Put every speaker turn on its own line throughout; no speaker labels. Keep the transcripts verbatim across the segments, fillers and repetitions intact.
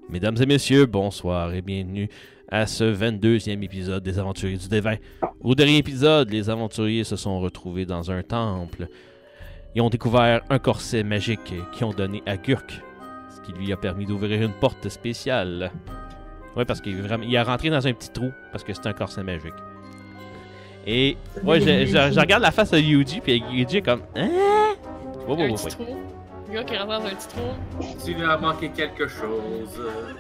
Mesdames et messieurs, bonsoir et bienvenue à ce vingt-deuxième épisode des Aventuriers du Dévin. Au dernier épisode, les aventuriers se sont retrouvés dans un temple. Ils ont découvert un corset magique qu'ils ont donné à Gurk, ce qui lui a permis d'ouvrir une porte spéciale. Oui, parce qu'il vraiment, il a rentré dans un petit trou parce que c'est un corset magique. Et ouais, je, je, je regarde la face de Yuji, puis Yuji est comme hein? Oh, oh,
Un
oh,
petit
oui.
trou. Le gars qui rentre dans un petit trou.
Tu lui as manqué quelque chose.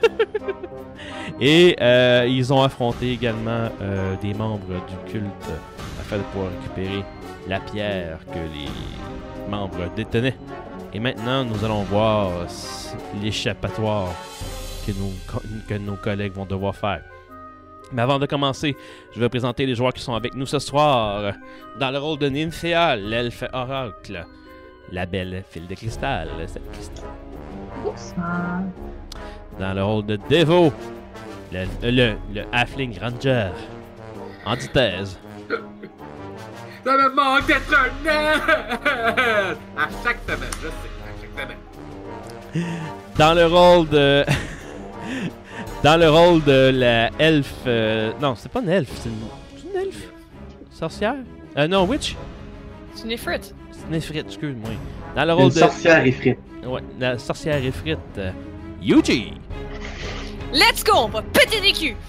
Et euh, ils ont affronté également euh, des membres du culte afin de pouvoir récupérer la pierre que les membres détenaient. Et maintenant, nous allons voir l'échappatoire que nos, que nos collègues vont devoir faire. Mais avant de commencer, je vais présenter les joueurs qui sont avec nous ce soir. Dans le rôle de Nymphea, l'elfe oracle. La belle file de cristal, cette cristal.
Bonsoir.
Dans le rôle de Devo, le, le, le Halfling Ranger. Antithèse.
Ça me manque d'être un nerd! À chaque semaine, je sais, à chaque semaine.
Dans le rôle de... Dans le rôle de la elfe... Euh... Non, c'est pas une elfe, c'est une... C'est une elfe? Sorcière? Euh, non, witch?
C'est une effrite.
C'est une effrite, excuse-moi. Dans le rôle
Une
de...
sorcière effrite.
Ouais, la sorcière effrite. Euh... Yuji!
Let's go! On va péter des culs!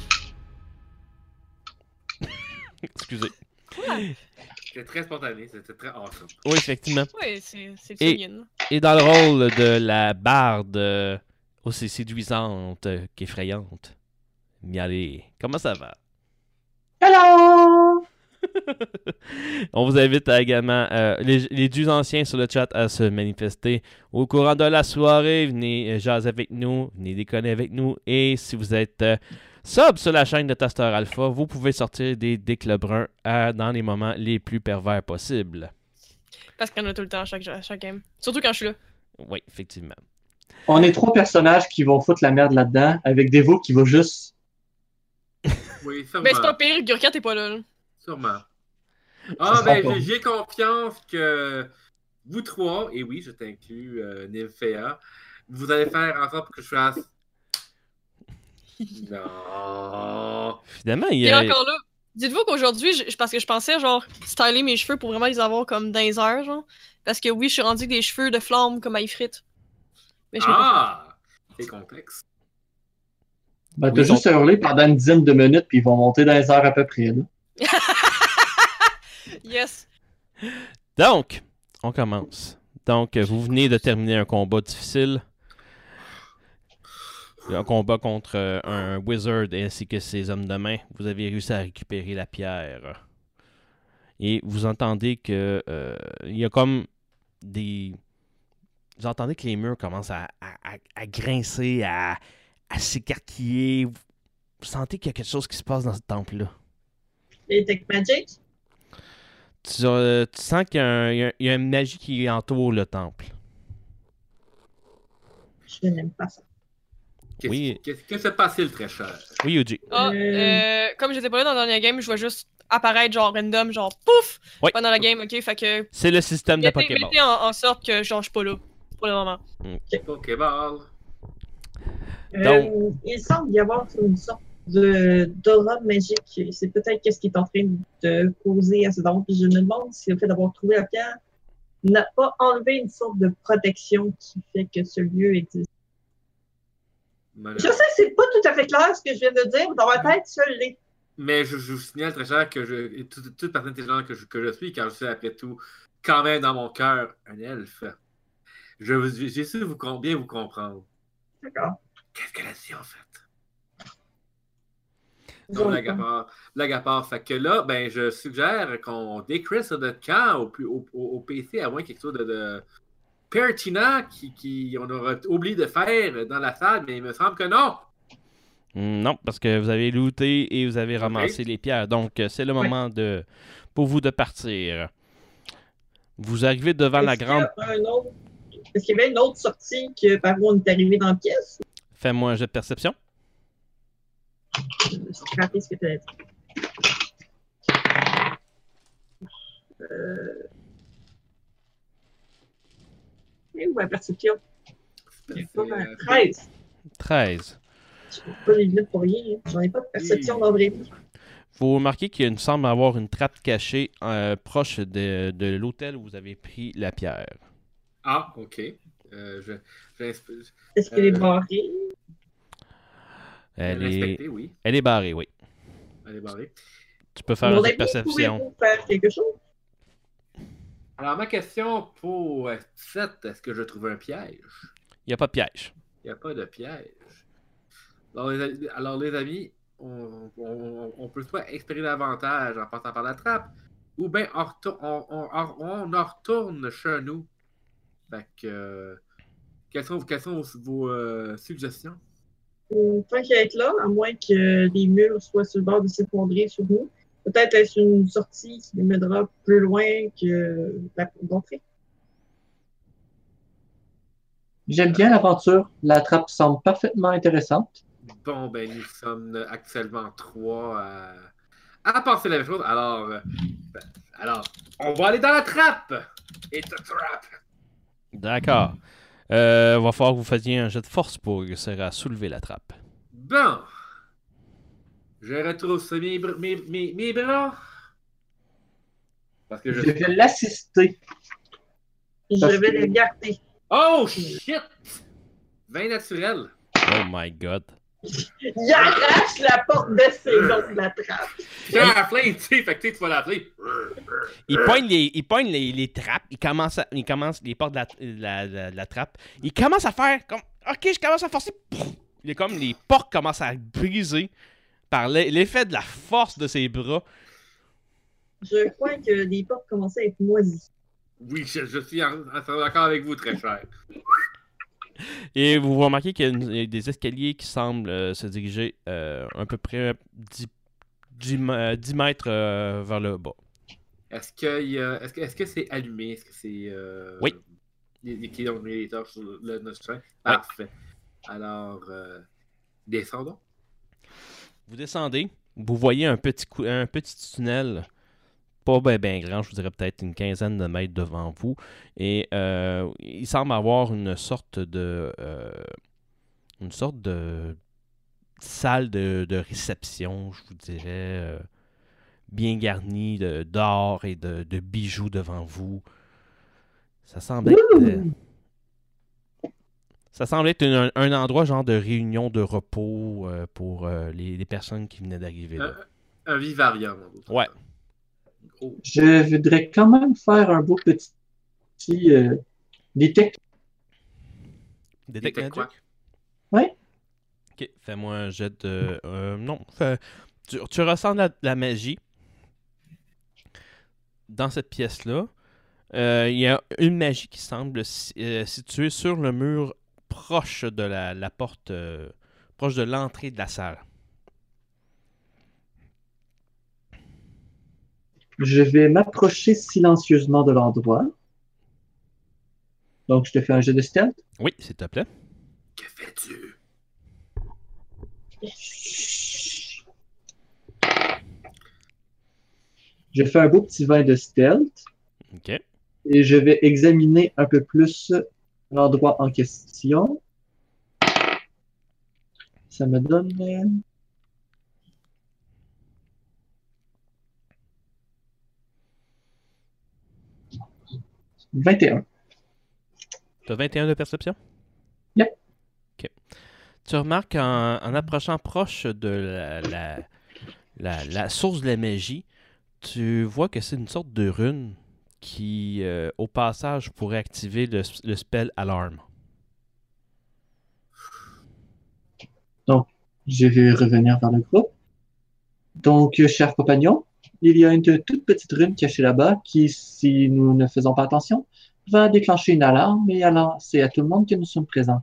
Excusez.
C'était très spontané, c'était très awesome.
Oui, effectivement.
Oui, c'est c'est
Et-
féminin.
Et dans le rôle de la barde euh, aussi séduisante euh, qu'effrayante, Mialé. Comment ça va?
Hello!
On vous invite à également, euh, les, les dieux anciens sur le chat, à se manifester. Au courant de la soirée, venez euh, jaser avec nous, venez déconner avec nous. Et si vous êtes euh, sub sur la chaîne de Taster Alpha, vous pouvez sortir des déclats bruns à- dans les moments les plus pervers possibles.
Parce qu'il y en a tout le temps à chaque, à chaque game. Surtout quand je suis là.
Oui, effectivement.
On est trois personnages qui vont foutre la merde là-dedans, avec Devo qui va juste...
Oui, sûrement.
Ben c'est pas pire, Gurkat est pas là. là.
Sûrement.
Ça
Ah,
sera
ben,
pas.
j'ai- j'ai confiance que vous trois, et oui, je t'inclus, euh, Nymphea, vous allez faire en sorte que je fasse. Non.
Finalement, il
Il
y
est
a...
encore là. Dites-vous qu'aujourd'hui, je- parce que je pensais genre styler mes cheveux pour vraiment les avoir comme dans les airs, genre. Parce que oui, je suis rendu avec des cheveux de flamme comme à Ifrit. Mais je sais pas.
Ah! C'est complexe.
Ben, t'as
Oui,
juste à hurler pendant une dizaine de minutes, puis ils vont monter dans les airs à peu près. Là.
Yes!
Donc, on commence. Donc, euh, vous venez de terminer un combat difficile. Un combat contre euh, un wizard ainsi que ses hommes de main. Vous avez réussi à récupérer la pierre. Et vous entendez que euh, il y a comme des... Vous entendez que les murs commencent à, à- à- à grincer, à, à s'écarquiller. Vous sentez qu'il y a quelque chose qui se passe dans ce temple-là.
Les Tech Magic?
Tu, euh, tu sens qu'il y a, un- il y a- il y a une magie qui entoure le temple.
Je n'aime pas ça.
Qu'est-ce
Oui.
qu'est-ce que s'est passé le très cher?
Oui, Yuji.
Ah,
Euh.
euh, comme j'étais pas là dans la dernière game, je vais juste apparaître genre random, genre pouf!
Oui.
Pendant la game, ok? Fait que
C'est le système de
mettez,
Pokémon.
mettez en, en sorte que genre je suis pas là pour le moment.
Pokéball.
Euh, il semble y avoir une sorte de d'aura magique. C'est peut-être qu'est-ce qui est en train de causer à ce don. Puis je me demande si le fait d'avoir trouvé la pierre n'a pas enlevé une sorte de protection qui fait que ce lieu existe. Je sais que c'est pas tout à fait clair ce que je viens de dire, mais dans ma tête, ça l'est.
Mais je, je vous signale très cher que je, et toute, toute personne intelligente que je, que je suis, car je suis après tout, quand même dans mon cœur, un elfe. Je vous- J'ai su vous, com- bien vous comprendre.
D'accord.
Qu'est-ce qu'elle a dit en fait?
Disons
Non,
le
blague à
temps.
part. Blague à part. Fait que là, ben, je suggère qu'on décrisse notre camp au, plus- au, au, au P C, à moins quelque chose de, de pertinent qui, qui on aurait oublié de faire dans la salle, mais il me semble que non.
Mm, Non, parce que vous avez looté et vous avez ramassé les pierres. Donc, euh, c'est le moment de pour vous de partir. Vous arrivez devant la
Est-ce qu'il y
grande...
a un autre- Est-ce qu'il y avait une autre sortie que par où on est arrivé dans la pièce?
Fais-moi un jet de perception.
Je vais scraper ce que tu as dit. Euh... Et où la perception?
C'est,
Pas
euh,
mal. treize.
treize.
Je ne pas les lunettes pour rien. Hein. J'en ai pas de perception dans la vraie vie.
Vous remarquez qu'il me semble avoir une trappe cachée euh, proche de, de l'hôtel où vous avez pris la pierre.
Ah, ok. Euh, je, je,
Est-ce qu'elle est
euh,
barrée?
Elle est,
l'inspecter, oui.
elle est barrée, oui.
Elle est barrée.
Tu peux faire
On
une
aurait
jet de
bien
perception.
pouvez-vous faire quelque chose?
Alors, ma question pour euh, sept, est-ce que je trouve un piège?
Il n'y a pas de piège.
Il n'y a pas de piège. Alors, les, a- alors, les amis, on, on, on peut soit espérer davantage en passant par la trappe, ou bien on, retour- on, on, on, on en retourne chez nous. Fait que, euh, quelles sont, quelles sont vos, vos, euh, suggestions?
Euh, Tant qu'à être là, à moins que les murs soient sur le bord de s'effondrer sur nous, peut-être est-ce une sortie qui nous mènera plus loin que la porte d'entrée.
J'aime bien l'aventure. La trappe semble parfaitement intéressante.
Bon, ben, nous sommes actuellement trois à, à penser la même chose. Alors, euh, ben, alors, on va aller dans la trappe! It's a trap!
D'accord. Euh, va falloir que vous fassiez un jet de force pour réussir à soulever la trappe.
Bon. Je retrousse mes, br- mes, mes, mes bras. Parce que je
Je vais l'assister.
Je
Parce
vais
que-
les garder.
Oh shit! Vin naturel.
Oh my god.
Il arrache la porte de ses dents de la trappe.
J'ai la flame, tu sais, fait que tu sais, tu vas l'appeler.
Il poigne les, il poigne les, les trappes, il commence, à, il commence les portes de la, la, la, la trappe. Il commence à faire comme, ok, je commence à forcer. Pouf! Il est comme les portes commencent à briser par l'e- l'effet de la force de ses bras.
Je crois que les portes commençaient à être moisies.
Oui, je, je suis en, en accord avec vous, très cher.
Et vous remarquez qu'il y a, une- il y a des escaliers qui semblent euh, se diriger euh, à peu près dix, dix ma- dix mètres euh, vers le bas.
Est-ce que il y a- est-ce que est-ce que c'est allumé? Est-ce que c'est. Euh,
Oui.
Il y a qui ont mis les torches sur le, notre train? Parfait. Alors, euh, descendons.
Vous descendez, vous voyez un petit, cou- un petit tunnel, pas bien ben grand, je vous dirais peut-être une quinzaine de mètres devant vous, et euh, il semble avoir une sorte de, euh, une sorte de salle de, de réception, je vous dirais, euh, bien garnie de- d'or et de, de bijoux devant vous. Ça semble être, euh, ça semble être un, un endroit genre de réunion de repos euh, pour euh, les, les personnes qui venaient d'arriver là.
Un, un vivarium. en d'autres
Ouais.
termes. Oh.
Je voudrais quand même faire un beau petit, petit euh, détecte.
Détecte
Détecte quoi?
Magic?
Ouais.
Ok, fais-moi un jet de. Euh, non, fais- tu, tu ressens la, la magie dans cette pièce-là. Euh, Il y a une magie qui semble si- euh, située sur le mur proche de la, la porte, euh, proche de l'entrée de la salle.
Je vais m'approcher silencieusement de l'endroit. Donc, je te fais un jet de stealth.
Oui, s'il te plaît.
Que fais-tu?
Je fais un beau petit vin de stealth
Ok.
et je vais examiner un peu plus l'endroit en question. Ça me donne euh, vingt et un.
Tu as vingt et un de perception?
Yep.
Ok. Tu remarques en, en approchant proche de la, la, la, la source de la magie, tu vois que c'est une sorte de rune qui, euh, au passage, pourrait activer le, le spell Alarm.
Je vais revenir vers le groupe. Donc, euh, chers compagnons, il y a une toute petite rune cachée là-bas qui, si nous ne faisons pas attention, va déclencher une alarme et annoncer à tout le monde que nous sommes présents.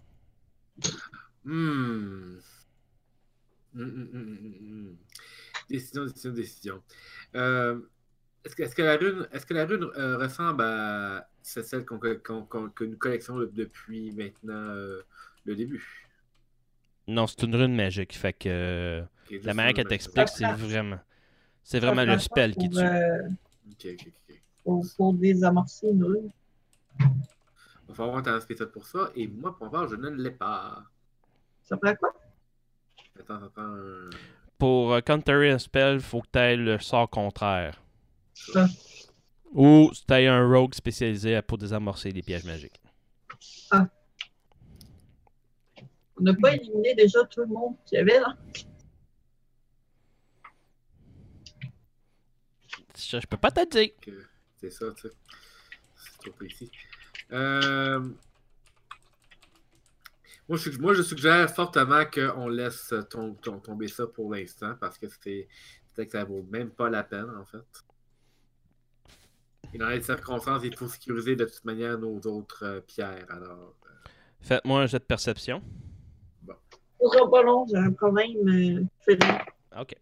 Hmm. Hmm, hmm, hmm, hmm, hmm. Décision, décision, décision. Euh, est-ce que, est-ce que la rune, est-ce que la rune euh, ressemble à c'est celle qu'on, qu'on, qu'on- que nous collectionnons depuis maintenant euh, le début?
Non, c'est une rune magique. Fait que euh,
Ok, juste
la manière
une
qu'elle
rune
t'explique,
magique.
c'est vraiment, c'est vraiment le spell qui
pour,
tue.
euh,
Ok, ok, ok.
pour, pour désamorcer une rue.
Il va falloir un talent spécial pour ça, et moi, pour ma part, je ne l'ai pas.
Ça prend quoi?
Attends, attends. Un...
Pour euh, counter un spell, faut que tu aies le sort contraire.
Ça.
Ou tu aies un rogue spécialisé pour désamorcer les pièges magiques.
On n'a pas éliminé déjà tout le monde qu'il y avait là.
Je, je peux pas te dire.
Que c'est ça, tu sais. C'est trop précis. Euh... Moi, je, moi, je suggère fortement qu'on laisse tom- tom- tomber ça pour l'instant parce que c'est peut-être que ça vaut même pas la peine, en fait. Et dans les circonstances, il faut sécuriser de toute manière nos autres euh, pierres. Alors, euh,
Faites-moi un jet de perception.
Ce sera pas long, j'ai un problème. Euh, Félix.
Ok.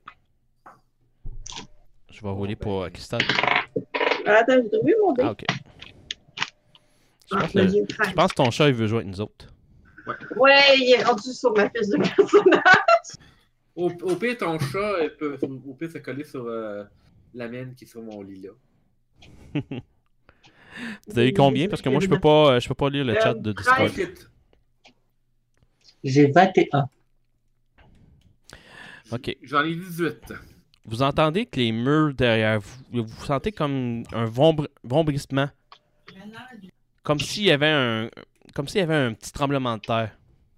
Je vais rouler pour euh, Christophe.
Attends, j'ai trouvé mon dé.
Ah, ok. Je
Ah,
pense,
là,
que,
j'ai eu
je
treize.
pense que ton chat il veut jouer avec nous autres.
Ouais, il est rendu sur ma fiche de personnage.
au, au pire, ton chat elle peut au pire se coller sur euh, la mienne qui est sur mon lit là.
Vous avez eu combien? Parce que moi je peux pas euh, je peux pas lire le
Euh,
chat de Discord.
treize.
Ensuite,
J'ai vingt et un.
Ok.
j'en ai dix-huit.
Vous entendez que les murs derrière vous, vous sentez comme un vombre- vombrissement. Comme s'il y avait un comme s'il y avait un petit tremblement de terre.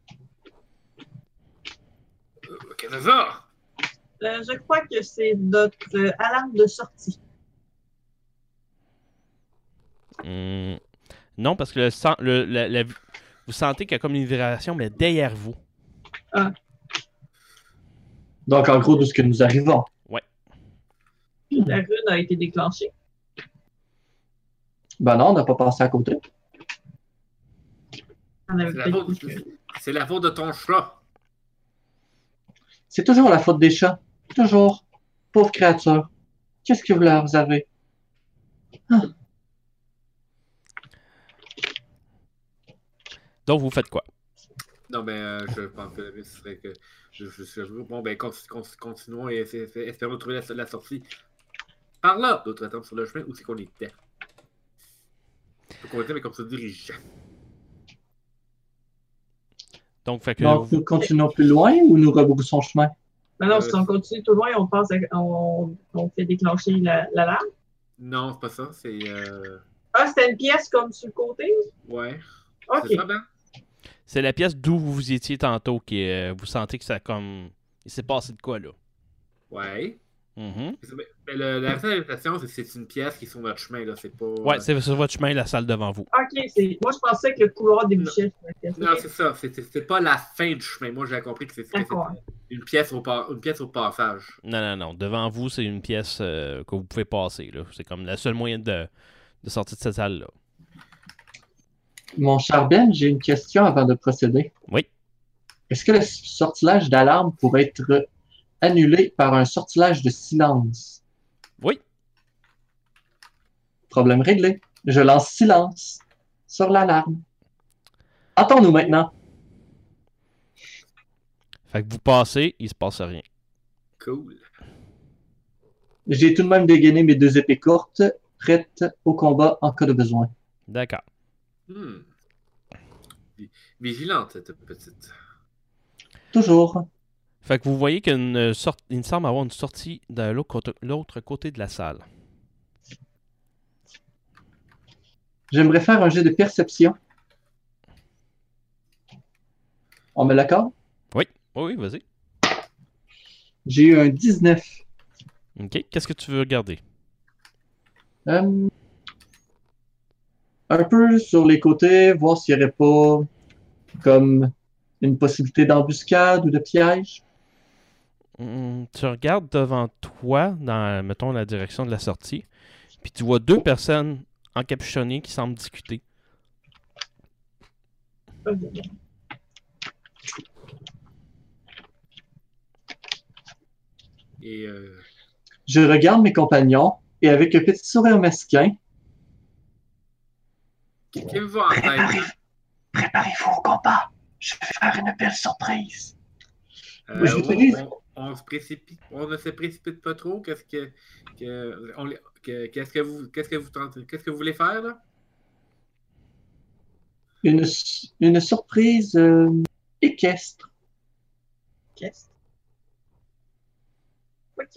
Euh, Qu'est-ce que c'est ça?
Euh, je crois que c'est notre euh, alarme de sortie.
Hmm. Non, parce que le, sen- le- la- la- vous sentez qu'il y a comme une vibration, mais derrière vous.
Donc, en gros, d'où ce que nous arrivons.
La rune a été déclenchée.
Ben non, on n'a pas passé à côté.
On avait
C'est la,
peut-être
faute,
dit que-
c'est la faute de ton chat.
C'est toujours la faute des chats. Toujours. Pauvre créature. Qu'est-ce que vous leur avez?
Donc, vous faites quoi?
Non, mais euh, je pense que le mieux serait que. Je, je, je- bon, ben, con- con- continuons et essa- essa- espérons de trouver la, la sortie. Par là, d'autres attendent sur le chemin où c'est qu'on était. Faut qu'on était, mais comme ça, dirigeant.
Donc, fait que
Donc,
vous-
nous continuons plus loin ou nous rebroussons chemin?
Maintenant,
Euh,
si on continue tout loin, on pense à- on, on fait déclencher la- l'alarme.
Non, c'est pas ça, c'est. Euh...
Ah, c'était une pièce comme sur le côté?
Ouais.
Ok.
C'est ça, Ben?
c'est la pièce d'où vous étiez tantôt qui est, vous sentez que ça comme il s'est passé de quoi là.
Ouais.
Mhm.
Mais, mais le, la réalisation, c'est c'est une pièce qui est sur notre chemin, là. C'est pas.
Ouais, c'est sur votre chemin, la salle devant vous.
Ok, c'est. Moi, je pensais que le couloir débouchait sur la pièce.
Non, c'est ça. C'est- C'est c'est pas la fin du chemin. Moi, j'ai compris que c'est- c'était
D'accord.
une pièce au par- une pièce au passage.
Non, non, non. Devant vous, c'est une pièce euh, que vous pouvez passer. Là. C'est comme le seul moyen de, de sortir de cette salle-là.
Mon cher Ben, j'ai une question avant de procéder.
Oui.
Est-ce que le sortilège d'alarme pourrait être annulé par un sortilège de silence?
Oui.
Problème réglé. Je lance silence sur l'alarme. Entends-nous maintenant.
Fait que vous passez, il se passe rien.
Cool.
J'ai tout de même dégainé mes deux épées courtes, prêtes au combat en cas de besoin.
D'accord.
Hmm. Vi- Vigilante, cette petite.
Toujours.
Fait que vous voyez qu'il y a une sorte, il me semble avoir une sortie de l'autre côté, l'autre côté de la salle.
J'aimerais faire un jet de perception. On me l'accorde?
Oui, oui, vas-y.
J'ai eu un dix-neuf.
OK. Qu'est-ce que tu veux regarder?
Euh, un peu sur les côtés, voir s'il n'y aurait pas comme une possibilité d'embuscade ou de piège.
Hum, tu regardes devant toi, dans, mettons, la direction de la sortie, puis tu vois deux personnes encapuchonnées qui semblent discuter.
Et euh,
Je regarde mes compagnons et avec un petit sourire mesquin,
qu'avez-vous en tête?
préparez-vous au combat. Je vais faire une belle surprise.
Euh,
Je
on,
l'utilise.
on- on se précipite, on ne se précipite pas trop. Qu'est-ce que, que, on les- que- qu'est-ce que vous, qu'est-ce que vous tentez, qu'est-ce que vous voulez faire là?
Une, su- une surprise euh, équestre.
Qu'est-ce? Ok.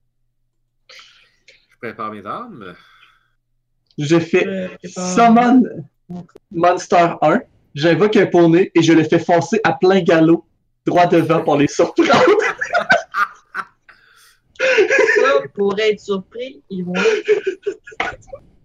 Je prépare mes armes.
Je fais
Euh, c'est pas-
Summon Monster un, j'invoque un poney et je le fais foncer à plein galop, droit devant pour les surprendre.
Ça, pour être surpris, ils vont être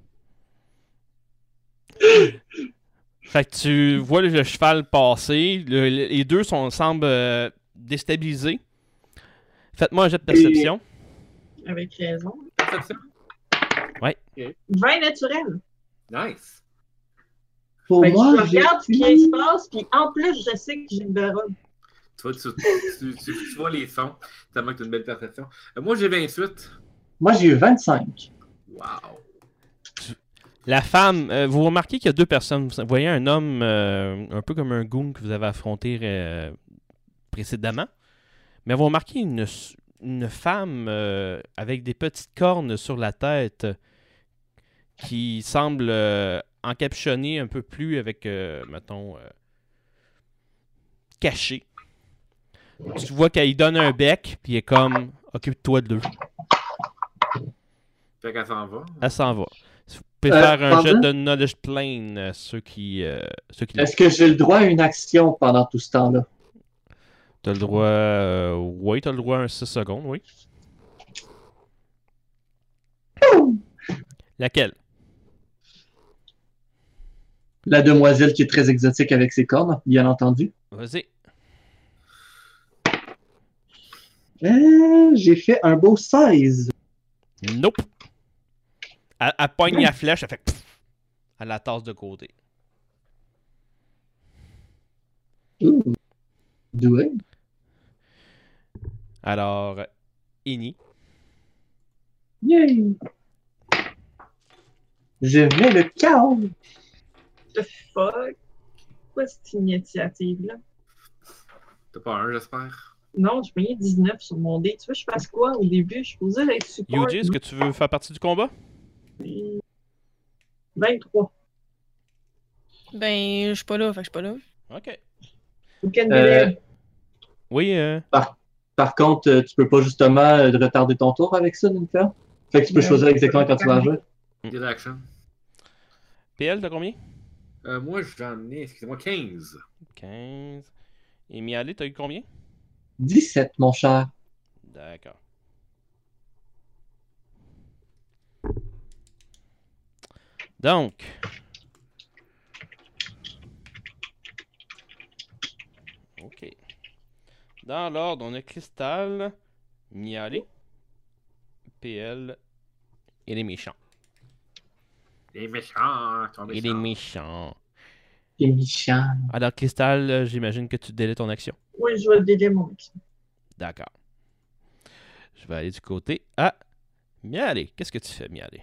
Fait que tu vois le cheval passer. Le- le- les deux sont, semblent euh, déstabilisés. Faites-moi un jet de perception.
avec raison.
Perception.
vingt naturel.
Nice.
Pour
Fait que
moi,
je
j'ai-
regarde ce qui se passe, puis en plus, je sais que j'ai une baronne.
Tu vois, tu, tu, tu, tu vois les sons, tellement que tu as une belle perception. Euh, moi, j'ai vingt-huit.
moi, j'ai eu vingt-cinq.
Wow.
La femme, euh, vous remarquez qu'il y a deux personnes. Vous voyez un homme euh, un peu comme un goon que vous avez affronté euh, précédemment. Mais vous remarquez une, une femme euh, avec des petites cornes sur la tête qui semble euh, encapuchonnée un peu plus avec, euh, mettons, euh, cachée. Tu vois qu'elle lui donne un bec, puis elle est comme « Occupe-toi d'eux ».
Fait qu'elle s'en va.
Elle s'en va. Vous pouvez
Euh,
faire un
pardon?
jet de knowledge plane, euh, ceux qui, euh, ceux qui l'ont.
Est-ce que j'ai le droit à une action pendant tout ce temps-là?
T'as le droit. Euh, oui, t'as le droit à un six secondes, oui. Laquelle?
La demoiselle qui est très exotique avec ses cornes, bien entendu.
Vas-y.
Euh, j'ai fait un beau seize.
Nope. Elle, elle pogne la flèche, elle fait. Pff, elle la tasse de côté.
Ouh. Doué.
Alors, Ini.
Yay! Je mets le chaos.
The fuck? Quoi cette initiative-là?
T'as pas un, j'espère?
Non, je payais dix-neuf sur mon dé. Tu veux que je fasse quoi au début? Je suis posé être support.
Yuji, est-ce que tu veux faire partie du combat?
vingt-trois.
Ben, je suis pas là, fait que je suis pas là.
Ok.
Aucun
Euh,
délai.
Oui, euh,
Par contre, euh, tu peux pas justement euh, retarder ton tour avec ça, Ninfa? Fait que tu peux
Ouais.
choisir exactement quand tu vas agir.
Get action.
P L, t'as combien?
Euh, moi, j'en ai, excusez-moi, quinze.
quinze. Et Miali, t'as eu combien?
dix-sept, mon cher.
D'accord. Donc. OK. Dans l'ordre, on a Cristal, Miali, P L et les méchants.
Les méchants, ton
Et les
méchant.
méchants.
Et Michan.
Alors, Cristal, euh, j'imagine que tu délais ton action.
Oui, je vais délai mon action.
D'accord. Je vais aller du côté à Miali. Qu'est-ce que tu fais, Miali?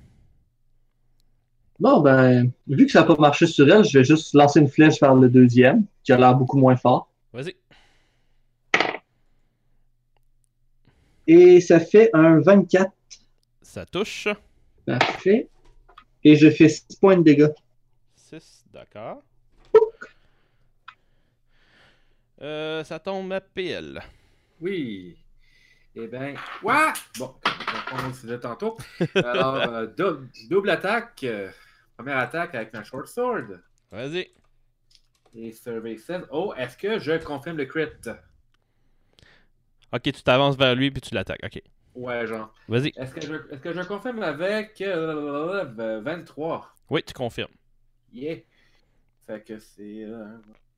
Bon, ben, vu que ça n'a pas marché sur elle, je vais juste lancer une flèche vers le deuxième, qui a l'air beaucoup moins fort.
Vas-y.
Et ça fait un vingt-quatre.
Ça touche.
Parfait. Et je fais six points de dégâts.
six, d'accord. Euh, ça tombe à P L.
Oui. Eh bien, ouais! Bon, on va sujet tantôt. Alors, euh, double, double attaque. euh, première attaque avec ma short sword.
Vas-y.
Et survey seize. Oh, est-ce que je confirme le crit?
Ok, tu t'avances vers lui puis tu l'attaques. Ok.
Ouais, genre.
Vas-y.
Est-ce que je, est-ce que je confirme avec euh, vingt-trois?
Oui, tu confirmes.
Yeah! Fait que c'est. Euh,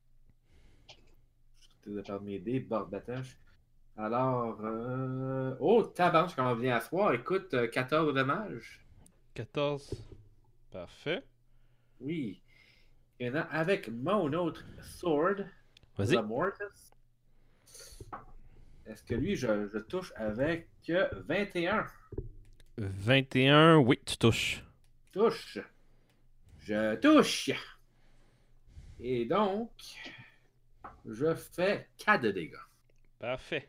je vais perdre mes dés, bord d'attache. Alors. Euh... Oh, tabarnak, quand on vient à soir, écoute, euh, quatorze de dommages.
quatorze. Parfait.
Oui. Et là, avec mon autre sword,
Vas-y.
The Mortis, est-ce que lui, je, je touche avec euh, vingt et un?
vingt et un, oui, tu touches.
Touche. Je touche. Et donc, je fais quatre de dégâts.
Parfait.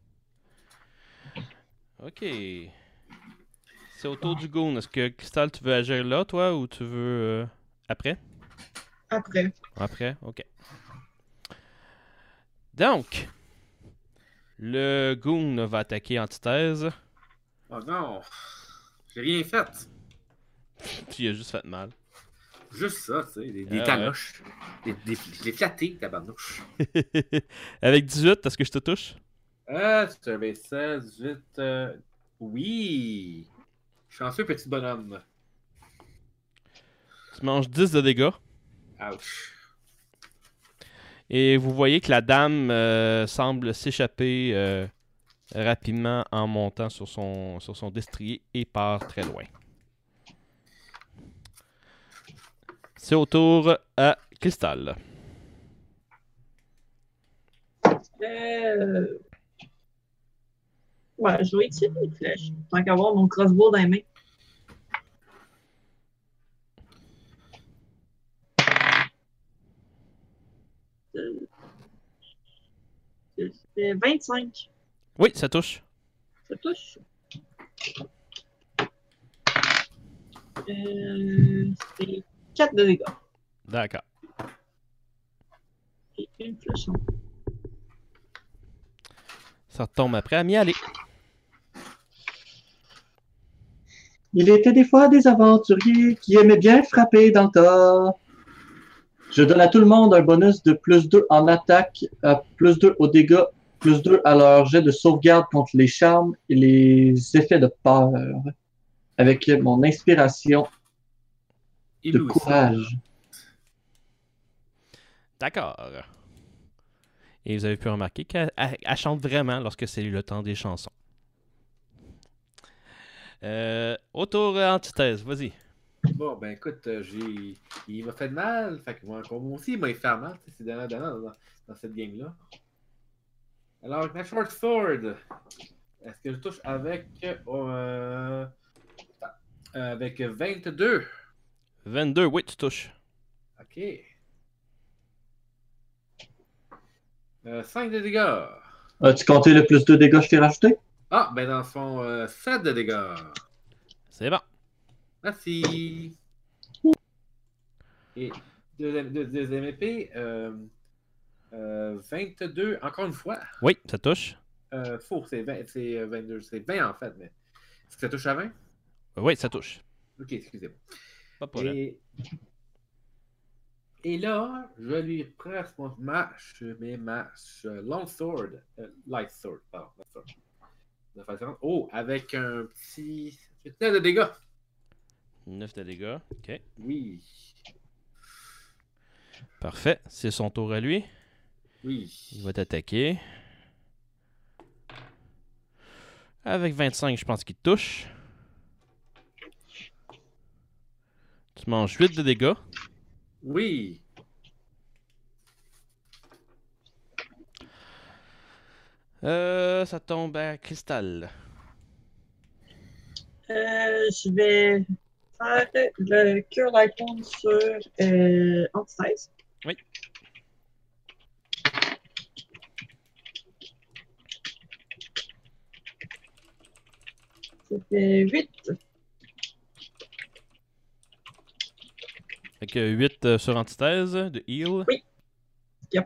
Ok. C'est au tour du goon. Est-ce que Crystal, tu veux agir là, toi, ou tu veux euh, après?
Après.
Après, ok. Donc, Le Goon va attaquer Antithèse.
Oh non! J'ai rien fait.
Tu as juste fait mal.
Juste ça, tu sais, des, des
Ah,
tanoches. Des, des, je l'ai flatté, tabarnouche.
Avec dix-huit, est-ce que je te touche?
Ah, tu avais seize, dix-huit. Euh... Oui! Chanceux petit bonhomme.
Tu manges dix de dégâts.
Ouch.
Et vous voyez que la dame euh, semble s'échapper euh, rapidement en montant sur son, sur son destrier et part très loin. C'est au tour à Cristal.
Euh... Ouais, je vais tirer une flèche. Tant qu'avoir mon crossbow dans les mains. Euh, C'est vingt-cinq.
Oui, ça touche.
Ça touche. Euh, c'est quatre de dégâts.
D'accord.
Et une flèche en
Ça retombe après à Mialer.
Il était des fois des aventuriers qui aimaient bien frapper dans le tas. Je donne à tout le monde un bonus de plus deux en attaque, à plus deux aux dégâts, plus deux à leur jet de sauvegarde contre les charmes et les effets de peur. Avec mon inspiration de
Illusion.
courage.
D'accord. Et vous avez pu remarquer qu'elle elle- elle chante vraiment lorsque c'est le temps des chansons. Euh, au tour euh, Antithèse, vas-y.
Bon, ben écoute, euh, j'ai. Il m'a fait de mal. Fait que moi, moi aussi, il m'a fait mal, tu sais, ces dernières années dans, dans cette game-là. Alors, avec ma Short Sword, est-ce que je touche avec. Euh, avec vingt-deux?
vingt-deux, oui, tu touches.
Ok. Euh, cinq de dégâts.
As-tu compté le plus deux dégâts que je t'ai rajouté?
Ah, ben dans le fond, euh, sept de dégâts.
C'est bon.
Merci. Et deuxième, deux- deuxième épée, euh, euh, vingt-deux, encore une fois.
Oui, ça touche.
Euh, faux, c'est vingt, c'est euh, vingt-deux, c'est vingt en fait, mais. Est-ce que ça touche à vingt?
Oui, ça touche.
Ok, excusez-moi.
Pas de problème.
Et... Et là, je lui prends mon match, mes matchs euh, Long Sword, euh, Light Sword, pardon, Light Sword. De façon... Oh, avec un petit. neuf de dégâts.
neuf de dégâts. OK.
Oui.
Parfait. C'est son tour à lui.
Oui.
Il va t'attaquer. Avec vingt-cinq, je pense qu'il te touche. Tu manges huit de dégâts.
Oui.
Euh, ça tombe à Cristal.
Euh, je vais faire le Cure Light Wound sur euh, Antithèse.
Oui.
Ça fait huit.
Fait que huit euh, sur Antithèse de heal.
Oui. Yep.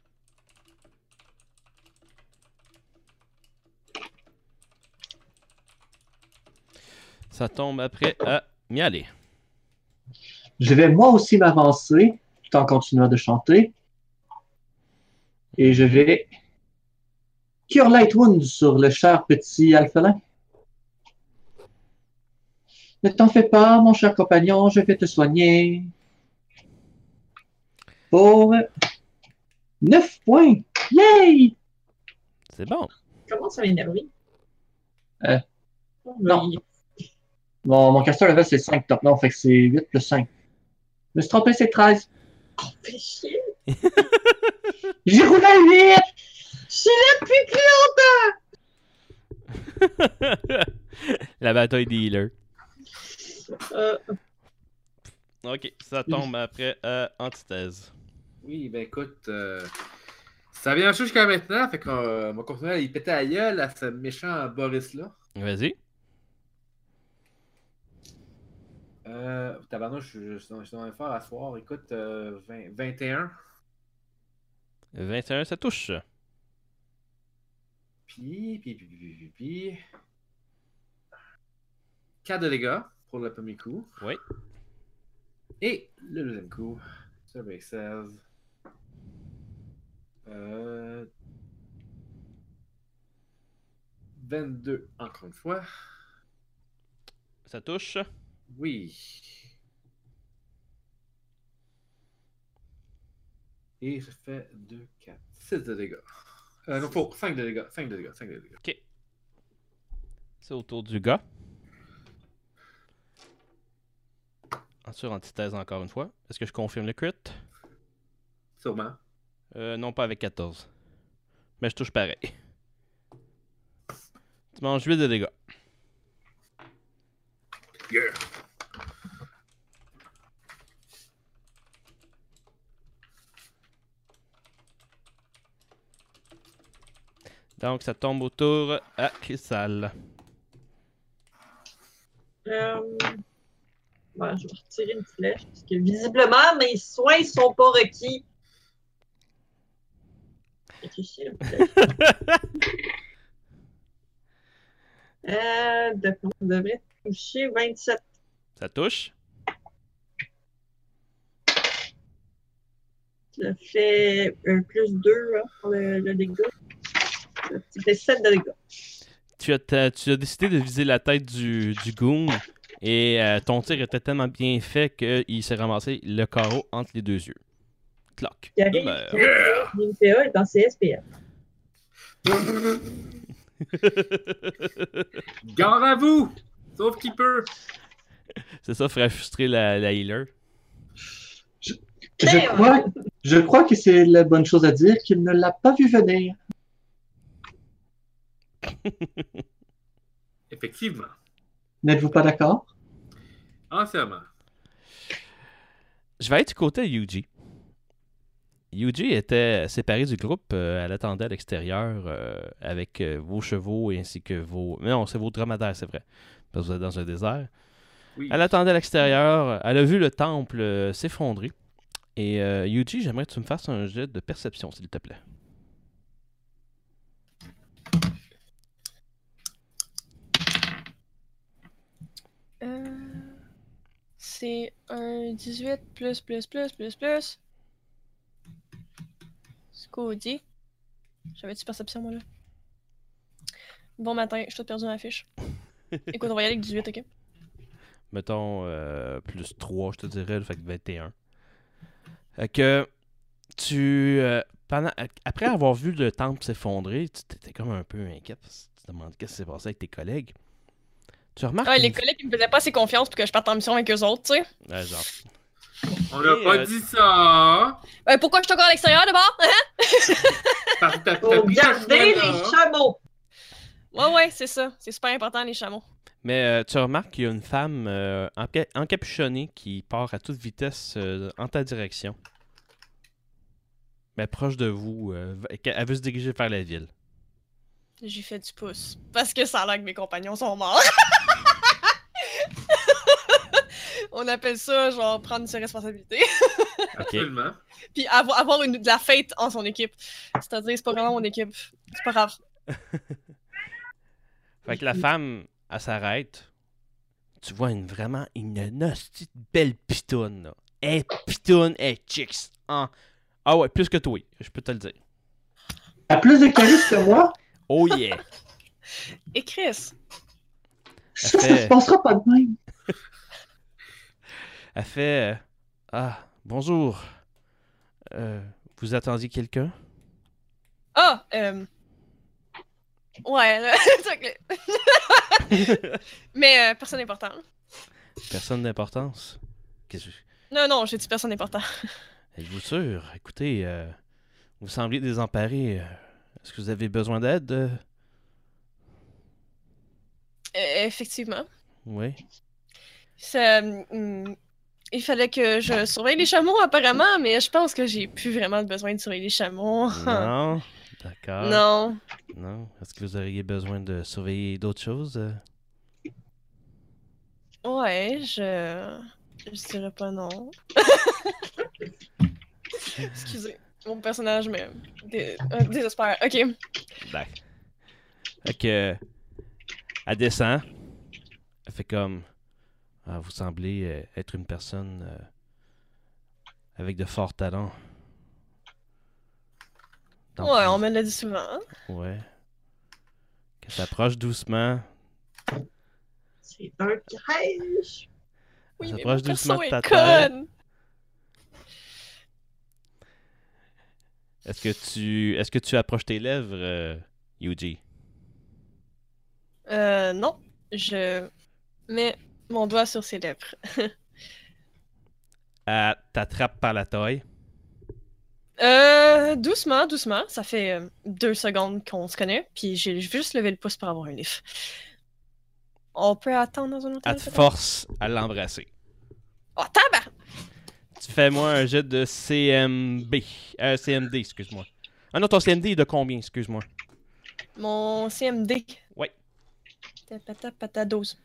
Ça tombe après à Mialer.
Je vais moi aussi m'avancer tout en continuant de chanter. Et je vais Cure Light Wound sur le cher petit alphelin. Ne t'en fais pas, mon cher compagnon, je vais te soigner. Pour neuf points. Yay!
C'est bon.
Comment ça m'énerver?
Euh,
Oh,
non.
oui.
Mon, mon caster level, c'est cinq top. Non, fait que c'est huit plus cinq. Je me suis trompé, c'est treize.
Oh, fais chier.
J'ai roulé à huit!
Je suis là depuis plus longtemps!
La bataille des healers.
Euh,
Ok, ça tombe après à Antithèse.
Oui, ben écoute, euh, ça vient juste jusqu'à maintenant, fait qu'on euh, on va continuer à y péter à la gueule à ce méchant Boris-là.
Vas-y.
Euh, tabarnouche, je, je, je, je suis dans l'effort à soir, écoute, euh, vingt, vingt et un.
vingt et un, ça touche.
puis, puis, puis, puis, puis, puis. quatre de dégâts pour le premier coup.
Oui.
Et le deuxième coup, ça va être seize. Euh... vingt-deux, encore une fois.
Ça touche.
Oui. Et ça fait deux, quatre, six de dégâts. Euh, non, faut cinq de dégâts. cinq de dégâts. cinq de dégâts.
Ok. C'est au tour du gars. Sur antithèse encore une fois. Est-ce que je confirme le crit?
Sûrement.
Euh, non, pas avec quatorze. Mais je touche pareil. Tu manges huit de dégâts.
Yeah.
Donc, ça tombe au tour à Crystal.
Euh... Ben, je vais retirer une flèche parce que visiblement, mes soins ne sont pas requis. Réfléchis, une flèche. euh, d'accord, on devrait toucher vingt-sept.
Ça touche.
Ça fait un plus deux hein, pour le, le dégât. Ça fait sept de dégâts.
Tu as, ta- tu as décidé de viser la tête du, du goon et euh, ton tir était tellement bien fait qu'il s'est ramassé le carreau entre les deux yeux. Cloc.
Qui
Il
arrive,
meurt.
l'I P A est en C S P F.
Gare à vous! Sauf qu'il peut.
C'est ça, ferait frustrer la, la healer.
Je, je crois, je crois que c'est la bonne chose à dire qu'il ne l'a pas vu venir.
Effectivement.
N'êtes-vous pas d'accord?
Entièrement.
Je vais être du côté de Yuji. Yuji était séparée du groupe. Euh, elle attendait à l'extérieur euh, avec euh, vos chevaux ainsi que vos... Mais non, c'est vos dromadaires, c'est vrai. Parce que vous êtes dans un désert.
Oui.
Elle attendait à l'extérieur. Elle a vu le temple euh, s'effondrer. Et euh, Yuji, j'aimerais que tu me fasses un jet de perception, s'il te plaît.
Euh, c'est un dix-huit plus plus plus plus plus. Scody. J'avais-tu perception, moi, là? Bon matin, je suis tout perdu dans la fiche. Écoute, on va y aller avec dix-huit, ok?
Mettons euh, plus trois, je te dirais, fait que vingt et un. Fait que tu. euh, pendant, après avoir vu le temple s'effondrer, tu étais comme un peu inquiète parce que tu te demandes qu'est-ce qui s'est passé avec tes collègues. Tu remarques.
Ah, les
une-
collègues, ils me faisaient pas assez confiance pour que je parte en mission avec eux autres, tu sais.
Ouais, genre.
On n'a
Et,
pas
euh,
dit ça!
Euh, pourquoi je suis encore à l'extérieur d'abord? Hein?
Parce que t'as- t'as
Pour
pris
garder
ta
les
soin, là.
chameaux.
Ouais, ouais, c'est ça. C'est super important, les chameaux.
Mais euh, tu remarques qu'il y a une femme euh, enca- encapuchonnée qui part à toute vitesse euh, en ta direction. Mais proche de vous. euh, va- elle veut se diriger vers la ville.
J'ai fait du pouce. Parce que ça a l'air que mes compagnons sont morts. On appelle ça, genre, prendre ses responsabilités.
Absolument.
Puis avoir, avoir une, de la fête en son équipe. C'est-à-dire, c'est pas vraiment mon équipe. C'est pas grave.
Fait que la femme, elle s'arrête. Tu vois une vraiment une hostie de belle pitoune, là. Elle est pitoune, elle est chicks. Hein. Ah ouais, plus que toi, je peux te le dire.
À plus de charisme que moi,
Oh yeah!
Et Chris,
ça, ça
fait-
se passera pas de même.
Elle fait... euh, ah, bonjour. Euh, vous attendiez quelqu'un?
ah, euh... ouais, là, c'est ok. Mais euh, personne important.
Personne d'importance? Qu'est-ce que...
Non, non, j'ai dit personne important.
Êtes-vous sûr? Écoutez, euh, vous semblez désemparé. euh, Est-ce que vous avez besoin d'aide? euh?
Euh, effectivement.
Oui.
Ça, hum, il fallait que je surveille les chameaux, apparemment, mais je pense que j'ai plus vraiment besoin de surveiller les chameaux.
Non? D'accord.
Non.
Non? Est-ce que vous auriez besoin de surveiller d'autres choses? euh?
Ouais, je. Je dirais pas non. Excusez. Mon personnage me dé- euh, désespère. Ok.
D'ac- Fait que. Elle descend. Elle fait comme. Ah, vous semblez euh, être une personne euh, avec de forts talents. Donc,
Ouais,
vous-
on me l'a dit souvent. Hein?
Ouais. Qu'elle s'approche doucement.
C'est un piège.
Oui,
Ça
mais
s'approche
mon
doucement
perso
de ta
est
tête.
conne.
Est-ce que tu est-ce que tu approches tes lèvres, euh, Yuji?
Euh, non. Je mets mon doigt sur ses lèvres.
Elle t'attrape par la taille.
Euh, doucement, doucement. Ça fait euh, deux secondes qu'on se connaît, puis j'ai juste levé le pouce pour avoir un livre. On peut attendre dans un hôtel,
Elle te
peut-être?
force à l'embrasser.
Oh, tabac!
Tu fais-moi un jet de C M B. Euh, C M D, excuse-moi. Ah non, ton C M D est de combien, excuse-moi?
Mon C M D.
Ouais.
Tapata pata douze.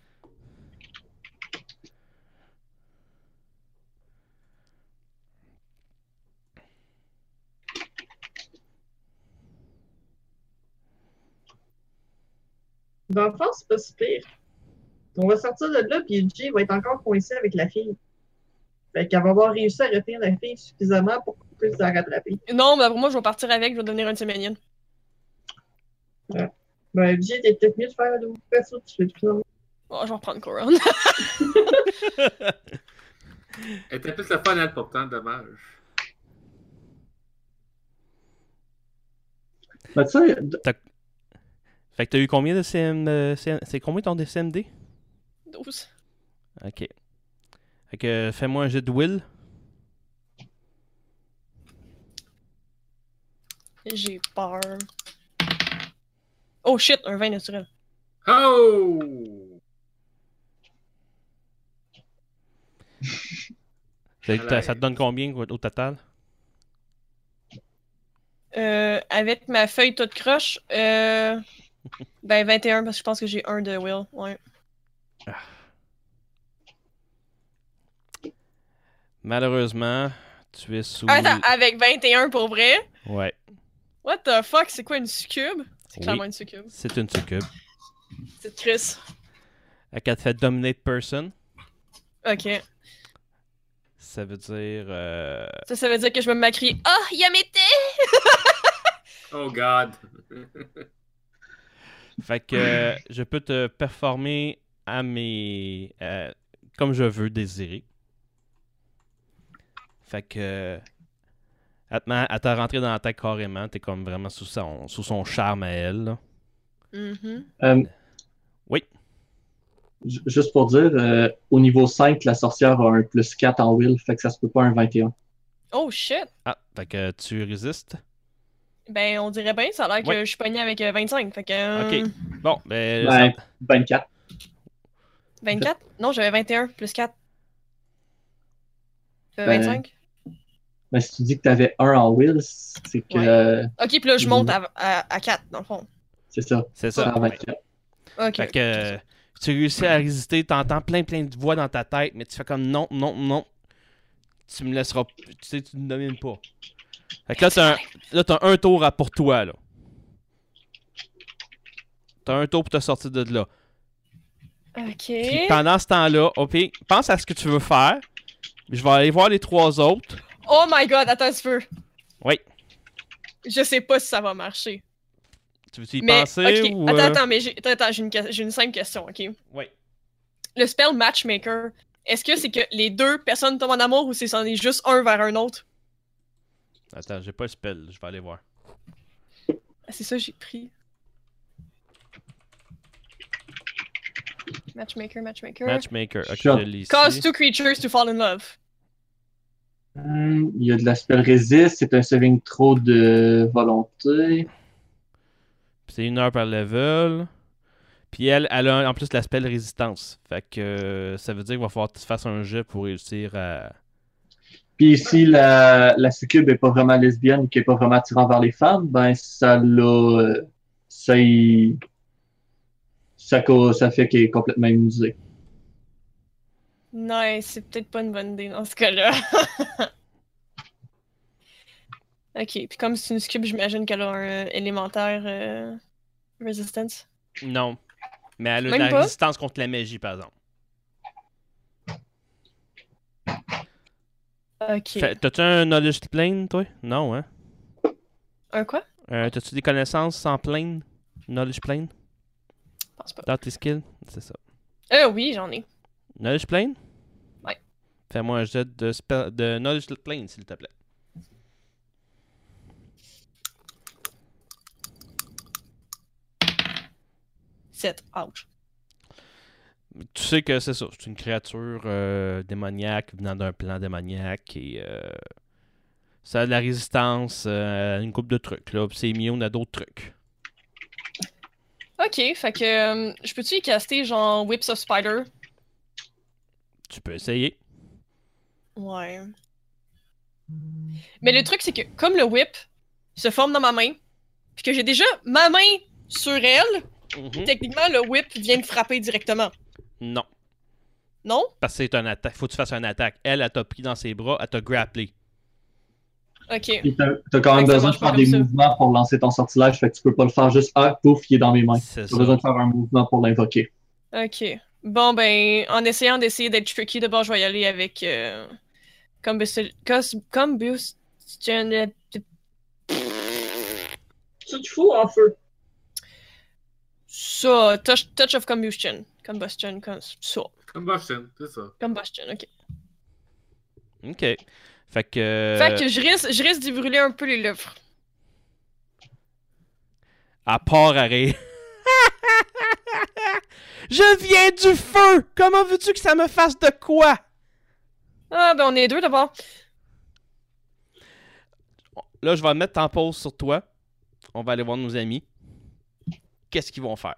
Dans le fond, c'est pas si pire. On va sortir de là, puis Jay va être encore coincé avec la fille. Fait qu'elle va avoir réussi à retenir la fille suffisamment pour qu'on puisse la rattraper.
Non, mais pour moi, je vais partir avec, je vais devenir un de ses minions.
Ben, Jay, t'es peut-être mieux de faire de faire ça, tu fais tout ça.
Oh, je vais reprendre Coron.
Elle était plus le fun, elle, pourtant, dommage.
Ben, tu sais, d-
Fait que t'as eu combien de C M... euh, C M c'est combien ton C M D?
douze.
Ok. Fait que fais-moi un jet de will.
J'ai peur. Oh shit, un vin naturel.
Oh!
Ça,
Alors-
ça te donne combien au au total?
Euh, avec ma feuille toute croche, euh, ben vingt et un parce que je pense que j'ai un de Will. Ouais.
Malheureusement, tu es sous...
Attends, avec vingt et un pour vrai?
Ouais,
What the fuck, c'est quoi une succube? C'est
Oui.
clairement une succube.
c'est une succube.
C'est triste.
Fait qu'elle te fait dominate person.
Ok.
Ça veut dire... euh,
Ça, ça veut dire que je vais me macrier. Ah, oh, Yamete!
Oh God!
Fait que euh, je peux te performer à mes... euh, comme je veux désirer. Fait que... euh, Elle te met- elle t'a rentré dans la tête carrément. T'es comme vraiment sous son, sous son charme à elle. Là.
Mhm.
euh,
Oui.
j- juste pour dire, euh, au niveau cinq, la sorcière a un plus quatre en will, fait que ça se peut pas un vingt et un.
Oh shit!
Ah, fait que tu résistes.
Ben, on dirait bien, ça a l'air que
Ouais.
je suis pognée avec euh, vingt-cinq. Fait que. euh,
Ok. Bon, ben...
Ben,
ça-
vingt-quatre.
vingt-quatre? Non, j'avais vingt et un plus quatre. Ça fait
Ben,
vingt-cinq?
Ben, si tu dis que t'avais un en will, c'est que...
Ouais.
euh,
Ok, puis là, je monte à, à, à quatre, dans le fond.
c'est ça.
C'est
Ça
ça.
en
ouais.
vingt-quatre.
Ok.
Fait que euh, tu réussis à résister, t'entends plein plein de voix dans ta tête, mais tu fais comme non, non, non. Tu me laisseras. Tu sais, tu ne domines pas. Fait que là, t'as un, là, t'as un tour à pour toi, là. T'as un tour pour te sortir de là.
Ok.
Puis pendant ce temps-là, O P, pense à ce que tu veux faire. Je vais aller voir les trois autres.
Oh my god, attends un petit peu.
Oui.
Je sais pas si ça va marcher.
Tu veux-tu y
Mais,
penser
ok,
ou.
attends,
euh,
attends, mais j'ai attends, attends, j'ai une, que- j'ai une simple question, ok?
Oui.
Le spell Matchmaker, est-ce que c'est que les deux personnes tombent en amour ou c'est c'en est juste un vers un autre?
Attends, j'ai pas le spell, je vais aller voir.
Ah, c'est ça que j'ai pris. Matchmaker, matchmaker.
Matchmaker, ok,
Sure.
je lis ici.
Cause two creatures to fall in love.
Hum, il y a de la spell resist, c'est un saving throw de volonté.
Puis c'est une heure par level. Puis elle, elle a en plus la spell résistance. Fait que euh, ça veut dire qu'il va falloir que tu fasses un jet pour réussir à.
Puis si la, la succube est pas vraiment lesbienne ou qu'elle est pas vraiment attirante vers les femmes, ben ça l'a. euh, Ça y. Ça, cause- ça fait qu'elle est complètement immunisée.
Non, c'est peut-être pas une bonne idée dans ce cas-là. Ok, puis comme c'est une cube, j'imagine qu'elle a un euh, élémentaire euh, resistance.
Non. Mais elle a de
Même
la
pas?
résistance contre la magie, par exemple.
Ok.
Fait- T'as-tu un knowledge plane, toi? Non, hein?
Un quoi?
Euh, T'as-tu des connaissances en plane? Knowledge plane?
Je pense pas.
Dans tes skills? C'est ça.
Euh, oui, j'en ai.
Knowledge plane?
Ouais.
Fais-moi un jet de, spell- de knowledge plane, s'il te plaît.
sept. Ouch.
Tu sais que c'est ça. C'est une créature euh, démoniaque venant d'un plan démoniaque et euh, ça a de la résistance euh, à une couple de trucs. Là, puis c'est immune à d'autres trucs.
Ok, fait que euh, je peux-tu y caster genre Whips of Spider?
Tu peux essayer.
Ouais. Mais le truc, c'est que comme le whip se forme dans ma main, puis que j'ai déjà ma main sur elle,
Mhm.
techniquement, le whip vient me frapper directement.
Non.
Non?
Parce que c'est un attaque. Faut que tu fasses une attaque. Elle, elle t'a pris dans ses bras, elle t'a grapplé.
Ok.
Puis t'as t'as quand même
Fait que ça
besoin de
marche pas
faire
comme
des
ça.
mouvements pour lancer ton sortilège, fait que tu peux pas le faire juste ah, pouf, il est dans mes mains.
C'est
T'as
ça.
besoin de faire un mouvement pour l'invoquer.
Ok. Bon, ben, en essayant d'essayer d'être tricky, d'abord, je vais y aller avec. Euh, combustion. cos- Combustion.
Tu te fous en feu.
Ça, touch, touch of combustion. Combustion, cos- ça.
Combustion, c'est ça.
Combustion, ok.
OK. Fait que... euh,
Fait que je risque, je risque d'y brûler un peu les lèvres.
À part à rire. Je viens du feu! Comment veux-tu que ça me fasse de quoi?
Ah, ben, on est deux d'abord.
Là, je vais mettre en pause sur toi. On va aller voir nos amis. Qu'est-ce qu'ils vont faire?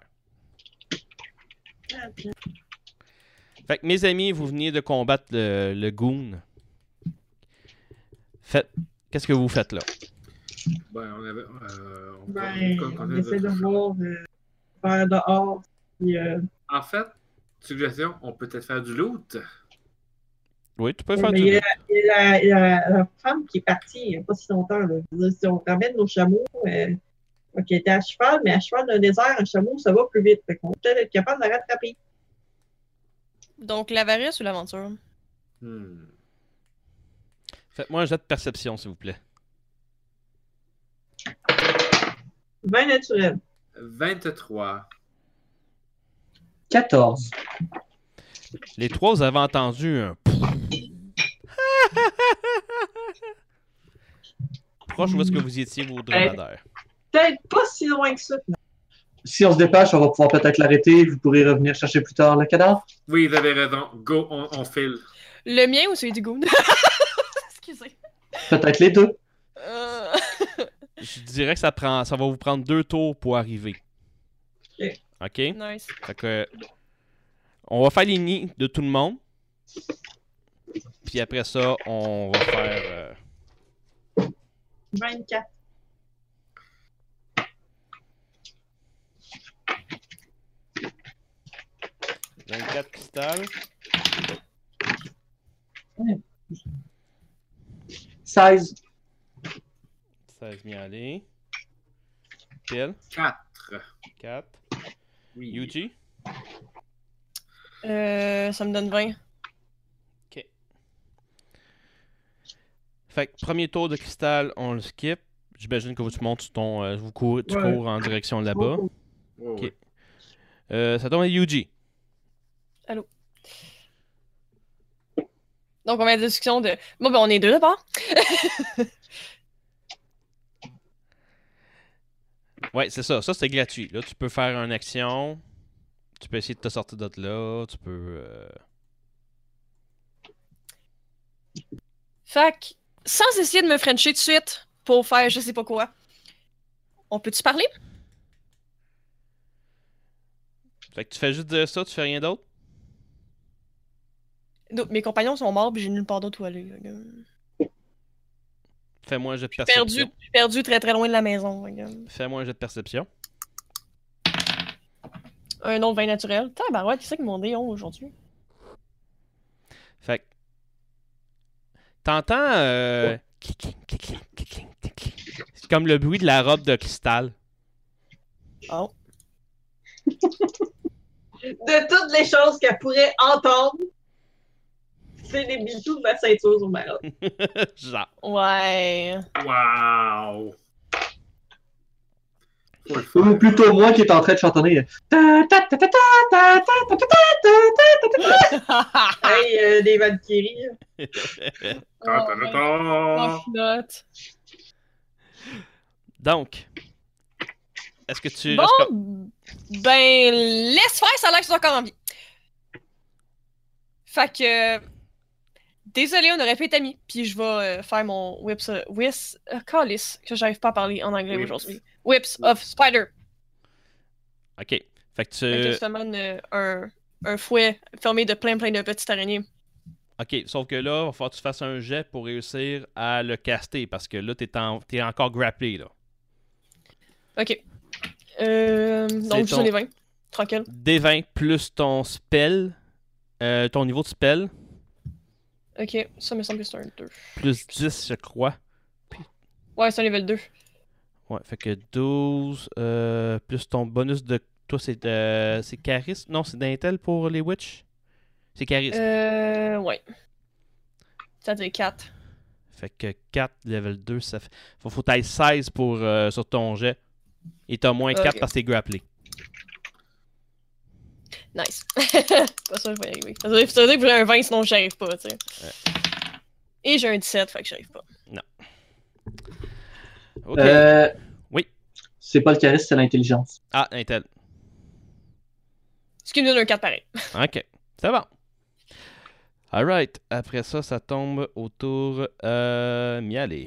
Fait que mes amis, vous venez de combattre le, le goon. Faites... Qu'est-ce que vous faites là?
Ben, on avait. Euh, on,
Ben,
on- on-
on essaie de voir euh, faire dehors. Puis, euh,
En fait, suggestion, on peut peut-être faire du loot.
Oui, tu peux faire
mais
du
il y a,
loot.
il y a la, il y a la- la femme qui est partie il n'y a pas si longtemps. Là. Je veux dire, si on ramène nos chameaux, euh, ok, elle était à cheval, mais à cheval d'un désert, un chameau, ça va plus vite. Fait qu'on va peut-être être capable de la rattraper.
Donc, l'avarice ou l'aventure?
Hmm.
Faites-moi un jet de perception, s'il vous plaît.
vingt naturel.
vingt-trois.
quatorze.
Les trois, vous avez entendu un... Proche où est-ce que vous étiez, vos dromadaires?
Peut-être pas si loin que ça.
Si on se dépêche, on va pouvoir peut-être l'arrêter. Vous pourrez revenir chercher plus tard le cadavre.
Oui, vous avez raison. Go, on, on file.
Le mien ou celui du goon? Excusez.
Peut-être les deux.
Euh...
Je dirais que ça prend, ça va vous prendre deux tours pour arriver.
Ok.
OK?
Nice.
Fait que... On va faire les nids de tout le monde. Puis après ça, on va faire... euh,
vingt-quatre.
vingt-quatre cristal.
seize.
seize bien aller. Pile.
quatre.
quatre.
Oui.
Yuji.
Euh, ça me donne vingt.
OK. Fait que premier tour de cristal, on le skip. J'imagine que tu montes sur ton... euh, vous cours, tu
Ouais.
cours en direction là-bas.
Oh,
Ok.
oui.
Euh, ça tombe à Yuji.
Donc, on va avoir une discussion de. Bon, ben, on est deux d'abord.
Ouais, c'est ça. Ça, c'est gratuit. Là, tu peux faire une action. Tu peux essayer de te sortir de là. Tu peux... euh,
Fait que, sans essayer de me frencher tout de suite pour faire je sais pas quoi, on peut-tu parler?
Fait que tu fais juste de ça, tu fais rien d'autre?
Donc, mes compagnons sont morts puis j'ai nulle part d'autre où aller. fait que-
Fais-moi un jet de
Je suis perdu,
perception.
je suis perdu très très loin de la maison. fait que-
Fais-moi un jet de perception.
Un autre vin naturel. Tabarouette, c'est ça que mon dé ont aujourd'hui.
Fait que... T'entends... Euh... clic-cling, clic-cling, clic-cling, clic-cling. C'est comme le bruit de la robe de cristal.
Oh.
De toutes les choses qu'elle pourrait entendre, c'est les bijoux de ma ceinture sur ma robe.
Genre.
Ouais.
Wow! Faut le
Ou
faire.
plutôt moi qui est en train de chantonner. Ta, ta, ta, ta, ta, ta, ta, ta, ta, ta, ta, ta, ta.
Hey, euh, des Valkyries.
Ta, ta, ta, ta.
Oh, flotte.
Donc, est-ce que tu
Bon,
restes comme-
ben, laisse faire, ça a l'air que c'est encore en vie. Fait que. Désolé, on aurait pu être amis. Puis je vais euh, faire mon Whips. Euh, whis. Euh, Calice, que j'arrive pas à parler en anglais
Whips.
aujourd'hui. Whips of Spider.
Ok. Fait que
Fait que
tu.
je te demande euh, un, un fouet fermé de plein plein de petites araignées.
Ok, sauf que là, il va falloir que tu fasses un jet pour réussir à le caster parce que là, t'es, en... t'es encore grapplé, là.
Ok. Euh, donc,
C'est
je
ton-
les vingt. Tranquille.
D vingt plus ton spell, euh, ton niveau de spell,
Ok, ça me semble que c'est un deux.
plus dix, je crois.
Ouais, c'est un level deux.
Ouais, fait que douze, euh, plus ton bonus de. Toi, c'est euh, c'est charisme? Non, c'est d'intel pour les witch? C'est charisme.
Euh, ouais. Ça fait quatre.
Fait que quatre, level deux, ça fait. Faut, faut que t'ailles seize pour, euh, sur ton jet. Et t'as moins quatre
Ok.
parce que t'es grapplé.
Nice. Pas ça, je vais y arriver. Ça veut dire ça veut dire que j'ai un vingt, sinon j'y arrive pas, tu sais. Et j'ai un dix-sept, fait que j'y arrive pas.
Ok.
Euh,
Oui.
C'est pas le charisme, c'est l'intelligence.
Ah, intel.
Ce qui me donne un quatre pareil.
Ok. C'est bon. Alright. Après ça, ça tombe autour. Euh. Mialé.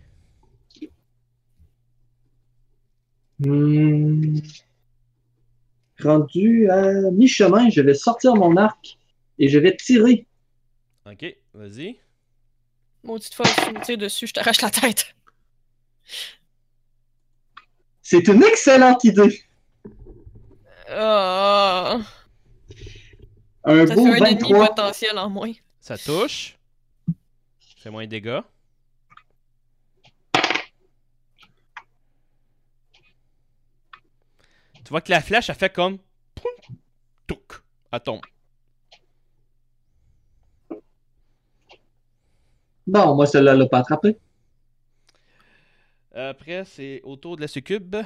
Hmm. Rendu à mi-chemin, je vais sortir mon arc et je vais tirer.
Ok, vas-y.
Maudite fois, si tu me tires dessus, je t'arrache la tête.
C'est une excellente idée.
Ah.
Un
Ça
beau
fait un ennemi
vingt-trois.
potentiel en moins.
Ça touche. Fais moins de dégâts. Tu vois que la flèche, elle fait comme. Poum, touc. Elle tombe.
Bon, moi, celle-là, elle l'a pas attrapé.
Après, c'est autour de la succube.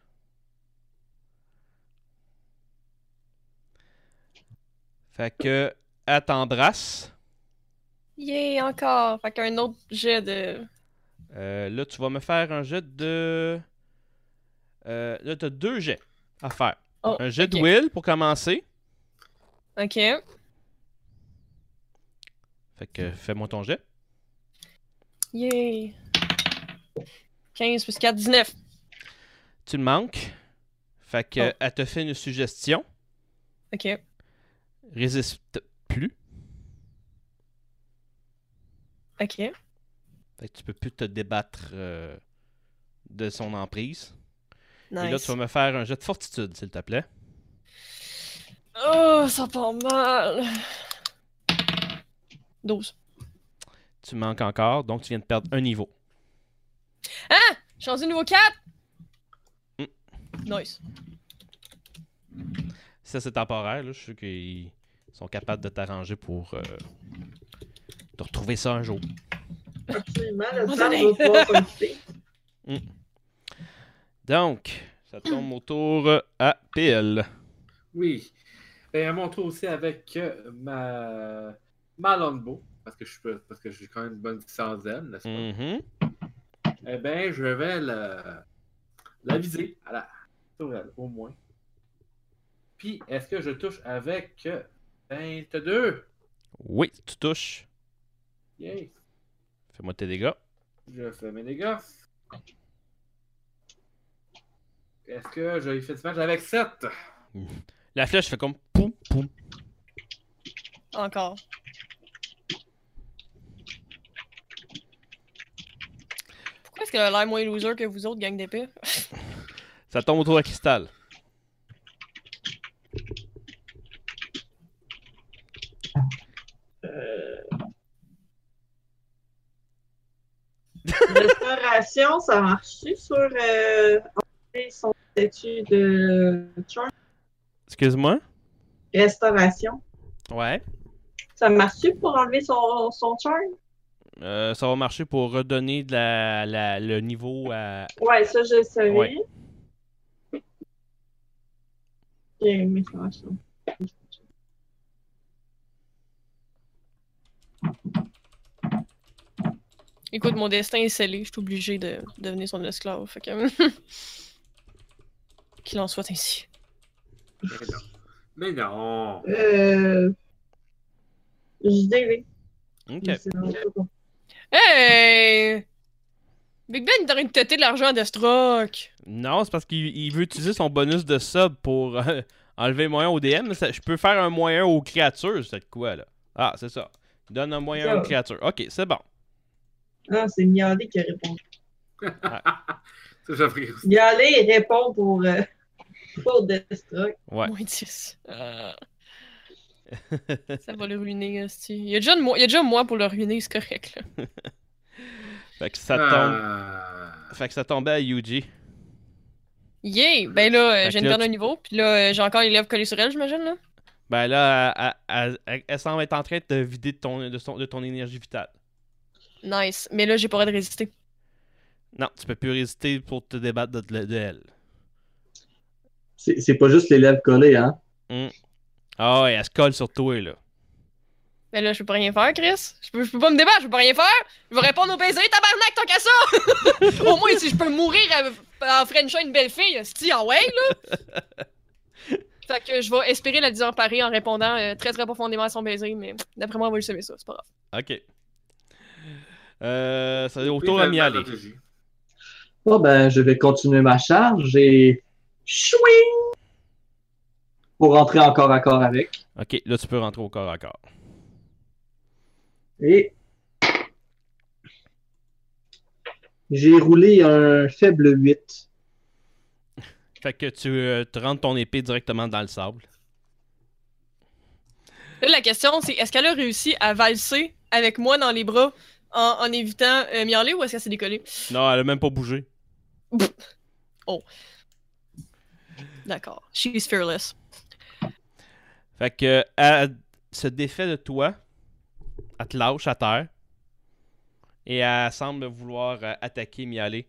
Fait que. Elle t'embrasse.
Yeah, encore. Fait qu'un autre jet de.
Euh, là, tu vas me faire un jet de. Euh, là, tu as deux jets à faire.
Oh,
Un jet
ok.
de will pour commencer.
Ok.
Fait que fais-moi ton jet.
Yay. quinze plus quatre, dix-neuf.
Tu le manques. Fait que
Oh.
elle te fait une suggestion.
Ok.
Résiste plus.
Ok.
Fait que tu peux plus te débattre euh, de son emprise. Et là,
Nice.
tu vas me faire un jet de fortitude, s'il te plaît.
Oh, ça part mal. douze.
Tu manques encore, donc tu viens de perdre un niveau.
Ah! Je suis rendu niveau quatre!
Mm.
Nice.
Ça, c'est temporaire. Là. Je suis sûr qu'ils sont capables de t'arranger pour euh, te retrouver ça un jour.
Absolument, le
Mon
temps
donné.
va pouvoir s'occuper.
Donc, ça tombe autour à P L.
Oui. Et à mon tour aussi avec euh, ma, ma longbow, parce que je suis parce que j'ai quand même une bonne distance d'elle, n'est-ce pas?
Mhm.
Eh bien, je vais la, la viser à la sur elle, au moins. Puis, est-ce que je touche avec euh, vingt-deux?
Oui, tu touches.
Yay!
Fais-moi tes dégâts.
Je fais mes dégâts. Est-ce que je lui fais du match avec sept?
La flèche fait comme poum, poum.
Encore. Pourquoi est-ce qu'elle a l'air moins loser que vous autres, gang d'épée?
Ça tombe autour à Cristal.
Restauration, ça marche sur euh, enlever son statut de charm.
Excuse-moi?
Restauration.
Ouais.
Ça marche pour enlever son, son charme?
Euh, ça va marcher pour redonner de la, la- le niveau à...
Ouais, ça, je le savais.
Ouais.
Ok, mais ça marche.
Écoute, mon destin est scellé. Je suis obligé de devenir son esclave. Fait que... Qu'il en soit ainsi.
Mais non. Mais non.
Euh... Je dirais.
Ok.
C'est dans le truc.
Hey! Big Ben, il est en train de têter de l'argent à Deathstroke.
Non, c'est parce qu'il il veut utiliser son bonus de sub pour euh, enlever moyen au D M. Ça- je peux faire un moyen aux créatures, c'est quoi, là? Ah, c'est ça. Il donne un moyen
Ça.
aux créatures. Ok, c'est bon.
Ah, c'est Mialé qui répond.
Ça, j'ai appris aussi.
Mialé, il répond pour, euh, pour Deathstroke.
Ouais.
Moins dix. Euh, Ça va le ruiner, hostie. Il y a déjà, de moi... il y a déjà moi pour le ruiner, c'est correct, là.
Fait que ça tombe.
Ah.
Fait que ça tombait à Yuji.
Yeah! Ben là, euh,
Fait
je viens
que
de
là,
perdre un niveau, puis là, euh, j'ai encore les lèvres collées sur elle, j'imagine, là.
Ben là, elle, elle- elle- elle semble être en train de te vider de ton, de son- de ton énergie vitale.
Nice. Mais là, j'ai pas le droit de résister.
Non, tu peux plus résister pour te débattre de, de- de elle.
C'est c'est pas juste les lèvres collées, hein?
Ah ouais, elle se colle sur toi, là.
Ben là, je peux pas rien faire, Chris. Je peux, je peux pas me débattre, je peux pas rien faire. Je vais répondre au baiser, tabarnak, tant qu'à ça! Au moins, si je peux mourir en frenchant une belle fille, c'est en way, là! Fait que je vais espérer la désemparer en répondant euh, très très profondément à son baiser, mais d'après moi, on va lui sauver ça, c'est pas grave.
Ok. Euh, ça va au
Oui,
tour à
fais la
Mialé.
stratégie.
Bon, ben, je vais continuer ma charge et... Chouing! Pour rentrer en corps à corps avec.
Ok, là tu peux rentrer au corps à corps.
Et... J'ai roulé un faible huit.
Fait que tu euh, te rentres ton épée directement dans le sable.
Là, la question, c'est est-ce qu'elle a réussi à valser avec moi dans les bras en, en évitant euh, Miaulé ou est-ce qu'elle s'est décollée?
Non, elle a même pas bougé.
D'accord. She's fearless.
Fait que elle se défait de toi. Elle te lâche à terre. Et elle semble vouloir euh, attaquer Mialé.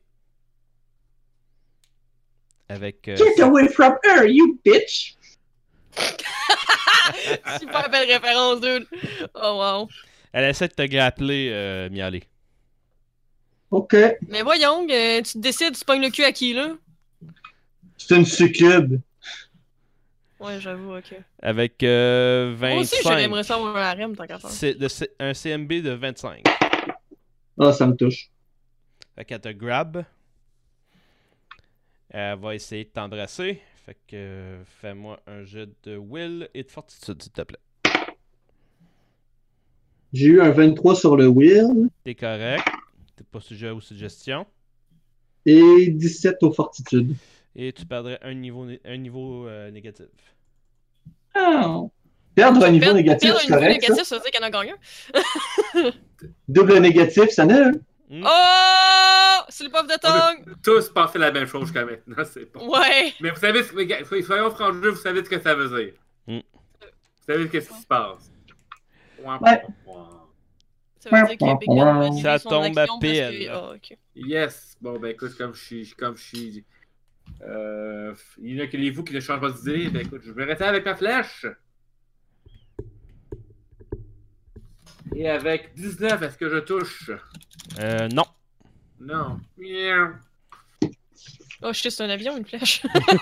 Avec. euh,
Get
sa-
away from her, you bitch!
Super belle référence, dude. Oh wow.
Elle essaie de te grappler, euh, Mialé.
Ok.
Mais voyons, euh, tu te décides, tu pognes le cul à qui, là?
C'est une succube.
Ouais, j'avoue, ok.
Avec euh,
Moi aussi,
vingt-cinq.
j'aimerais ça avoir un harem, tant qu'à faire.
C'est de C- un C M B de vingt-cinq.
Ah, ça me touche.
Fait qu'elle te grab. Elle va essayer de t'embrasser. Fait que euh, fais-moi un jet de will et de fortitude, s'il te plaît.
J'ai eu un vingt-trois sur le will
T'es correct. T'es pas sujet aux suggestions.
et dix-sept aux fortitudes.
Et tu perdrais un niveau, né- un niveau euh, négatif.
Ah. Perdre un niveau
Perdre-
négatif,
perdre un
c'est
niveau
correct, ça?
négatif, ça veut dire qu'il y en a gagné un.
Double négatif, ça n'est un.
Hmm.
Oh! C'est le puff de
On a
tongue!
tous pensé la même chose jusqu'à maintenant, c'est bon.
Ouais!
Mais vous savez, ce que, mais gars, soyons francs, vous savez ce que ça veut dire.
Mm.
Vous savez ce qui se passe.
Ouais.
Ça veut dire que Big Ben va annuler
Ça
son
tombe à
action parce que-
pile.
Ah, ok.
Yes. Bon, ben écoute, comme je suis. Comme je suis. Euh, il y en a que les vous qui ne changent pas d'idée. Ben écoute, je vais rester avec ma flèche. Et avec dix-neuf, est-ce que je touche?
Euh, non.
Non. Miaou.
Oh, shit, c'est un avion, une flèche.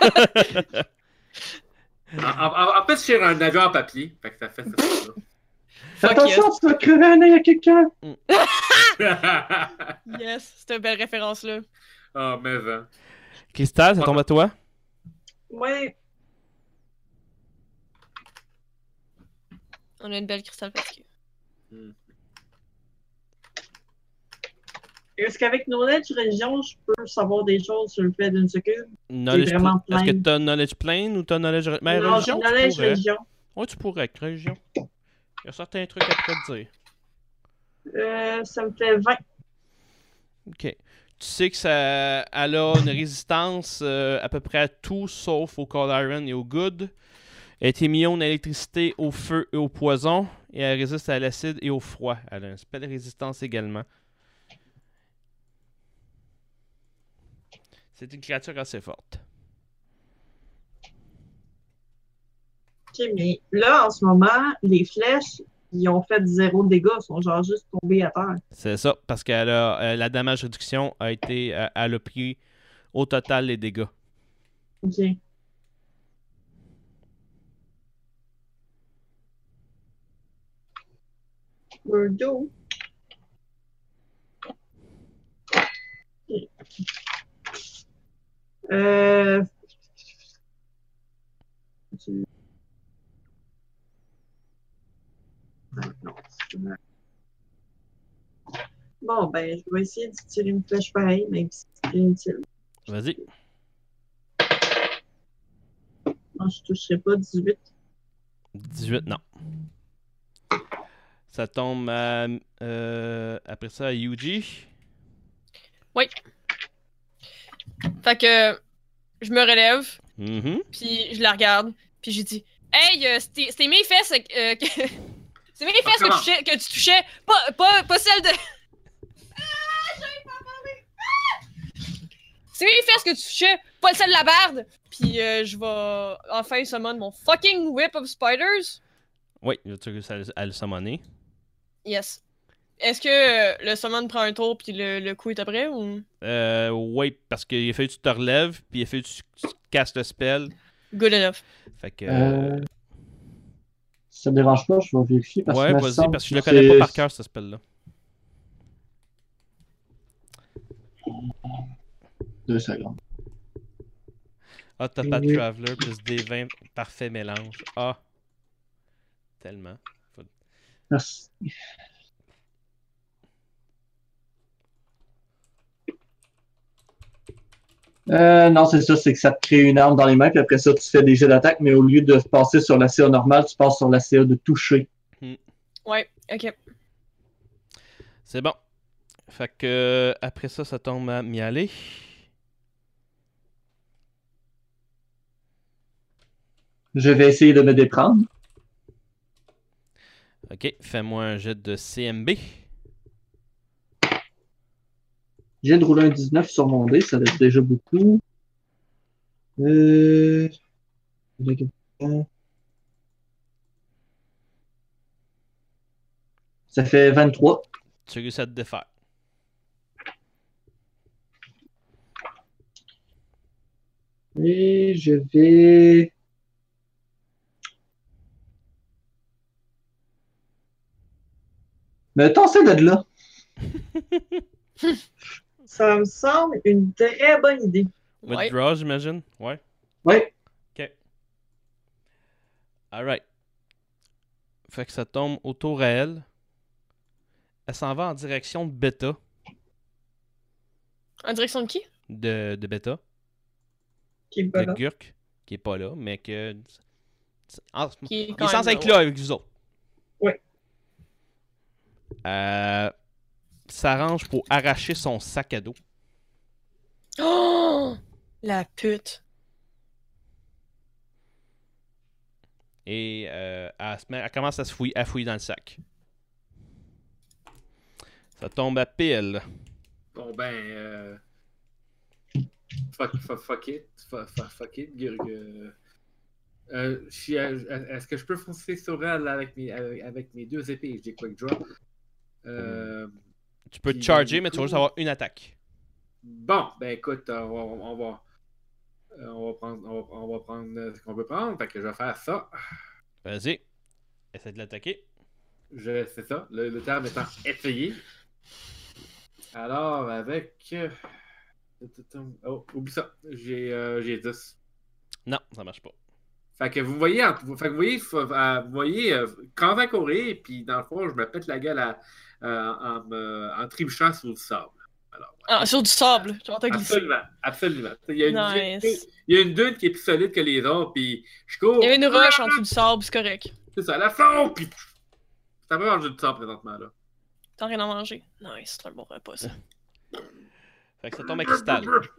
En, en- en fait, c'est un avion en papier. Fait que ça fait ça.
Fuck
Attention, tu vas crever un œil à quelqu'un.
Yes, c'est une belle référence, là.
Oh, mais hein.
Cristal, ça tombe à toi?
Ouais.
On a une belle cristal fatiguée.
Est-ce qu'avec Knowledge Région, je peux savoir des choses sur le fait d'une succube?
Knowledge
vraiment
pl- Est-ce que
plein.
t'as knowledge plane ou t'as knowledge... Mais
Non,
religion, tu
Knowledge
pourrais.
Région.
Ouais, tu pourrais, avec religion. Il y a certains trucs à te dire.
Euh, ça me fait vingt.
Ok. Tu sais que ça, elle a une résistance euh, à peu près à tout sauf au Cold Iron et au Good. Elle est immune à l'électricité, au feu et au poison. Et elle résiste à l'acide et au froid. Elle a un spell de résistance également. C'est une créature assez forte.
Ok, mais là, en ce moment, les flèches, ils ont fait zéro dégâts, ils sont genre juste tombés à terre.
C'est ça, parce que la damage réduction a été. Euh, elle a pris au total les dégâts.
Ok. Bordeaux. Ok. Euh... tu- Ah, non, c'est pas mal. Bon, ben, je vais essayer de tirer une flèche pareille, même si c'est inutile.
Vas-y.
Non, je toucherai pas dix-huit.
dix-huit, non. Ça tombe à, euh, après ça à Yuji.
Oui. Fait que je me relève,
Mhm.
puis je la regarde, puis j'ai dit Hey, euh, c'était c'était mes fesses euh, que. C'est mes fesses que tu, touchais, que tu touchais, pas, pas, pas celle de. Ah, j'arrive pas à parler. Ah! C'est mes fesses que tu touchais, pas celle de la barde. Puis euh, je vais enfin summon mon fucking Whip of Spiders.
Oui, tu réussis à, le- à le summoner.
Yes. Est-ce que euh, le summon prend un tour puis le, le coup est après ou.
Euh, oui, parce qu'il a fallu que tu te relèves, puis il a fallu que tu, tu casses le spell.
Good enough.
Fait que.
Euh, Si ça ne dérange pas, je vais vérifier parce
ouais,
que me
vas-y,
semble
parce que je le
que
connais pas
c'est-
par cœur, ce spell-là.
Deux secondes.
Ah, t'as pas de
Et-
Traveler plus D vingt, parfait mélange. Ah, tellement. Faut-
Merci. Euh, non, c'est ça, c'est que ça te crée une arme dans les mains, puis après ça, tu fais des jets d'attaque, mais au lieu de passer sur la C A normale, tu passes sur la C A de toucher.
Ouais, ok.
C'est bon. Fait que après ça, ça tombe à Mialer.
Je vais essayer de me déprendre.
Ok, fais-moi un jet de C M B.
Je viens de rouler un dix-neuf sur mon dé, ça va être déjà beaucoup. Euh... Ça fait vingt-trois.
Tu réussis à te défaire.
Et je vais... Me tasser de là.
Ça me semble une très bonne idée.
Ouais.
Withdraw, j'imagine? Ouais.
Oui.
Ok. Alright. Fait que ça tombe au tour à elle. Elle s'en va en direction de Beta.
En direction de qui?
De, de Beta.
Qui est pas
De
là.
Gurk. Qui est pas là, mais que. Ah,
Qui est
il
quand
est censé
même
être
là,
là avec vous autres.
Ouais.
Euh. S'arrange pour arracher son sac à dos.
Oh! La pute.
Et euh, elle, se met- elle commence à se fouiller, à fouiller dans le sac. Ça tombe à pile.
Bon, ben. Euh... Fuck, fuck, fuck it. Fuck, fuck, fuck it. Gurg. Euh... Euh, je suis, euh, Est-ce que je peux foncer sur elle avec mes, avec, avec mes deux épées? J'ai quick draw. Euh...
Tu peux
Puis,
te charger,
ben,
mais
du
tu vas
coup-
juste avoir une attaque.
Bon, ben écoute, on va, on va, euh, on va prendre, on va, on va prendre euh, ce qu'on peut prendre. Fait que je vais faire ça.
Vas-y. Essaie de l'attaquer.
Je, c'est ça, le, le terme étant essayé. Alors, avec. euh, Oh, oublie ça. J'ai euh, j'ai dix.
Non, ça marche pas.
Fait que vous voyez, en- fait que vous voyez, faut- euh, vous voyez euh, quand on va courir, puis dans le fond, je me pète la gueule à- euh, en, me- en trébuchant sur le sable. Alors, ouais.
Ah, sur du sable. Je m'entends glisser.
Absolument, absolument. Il y, a une,
Nice.
il y a une dune qui est plus solide que les autres, puis je cours.
Il y avait une roche en dessous du sable, c'est correct.
C'est ça, la fond, puis ça va manger du sable présentement, là.
T'as rien à manger. Nice, c'est un bon repas, ça.
Fait que ça tombe à cristal.
Euh,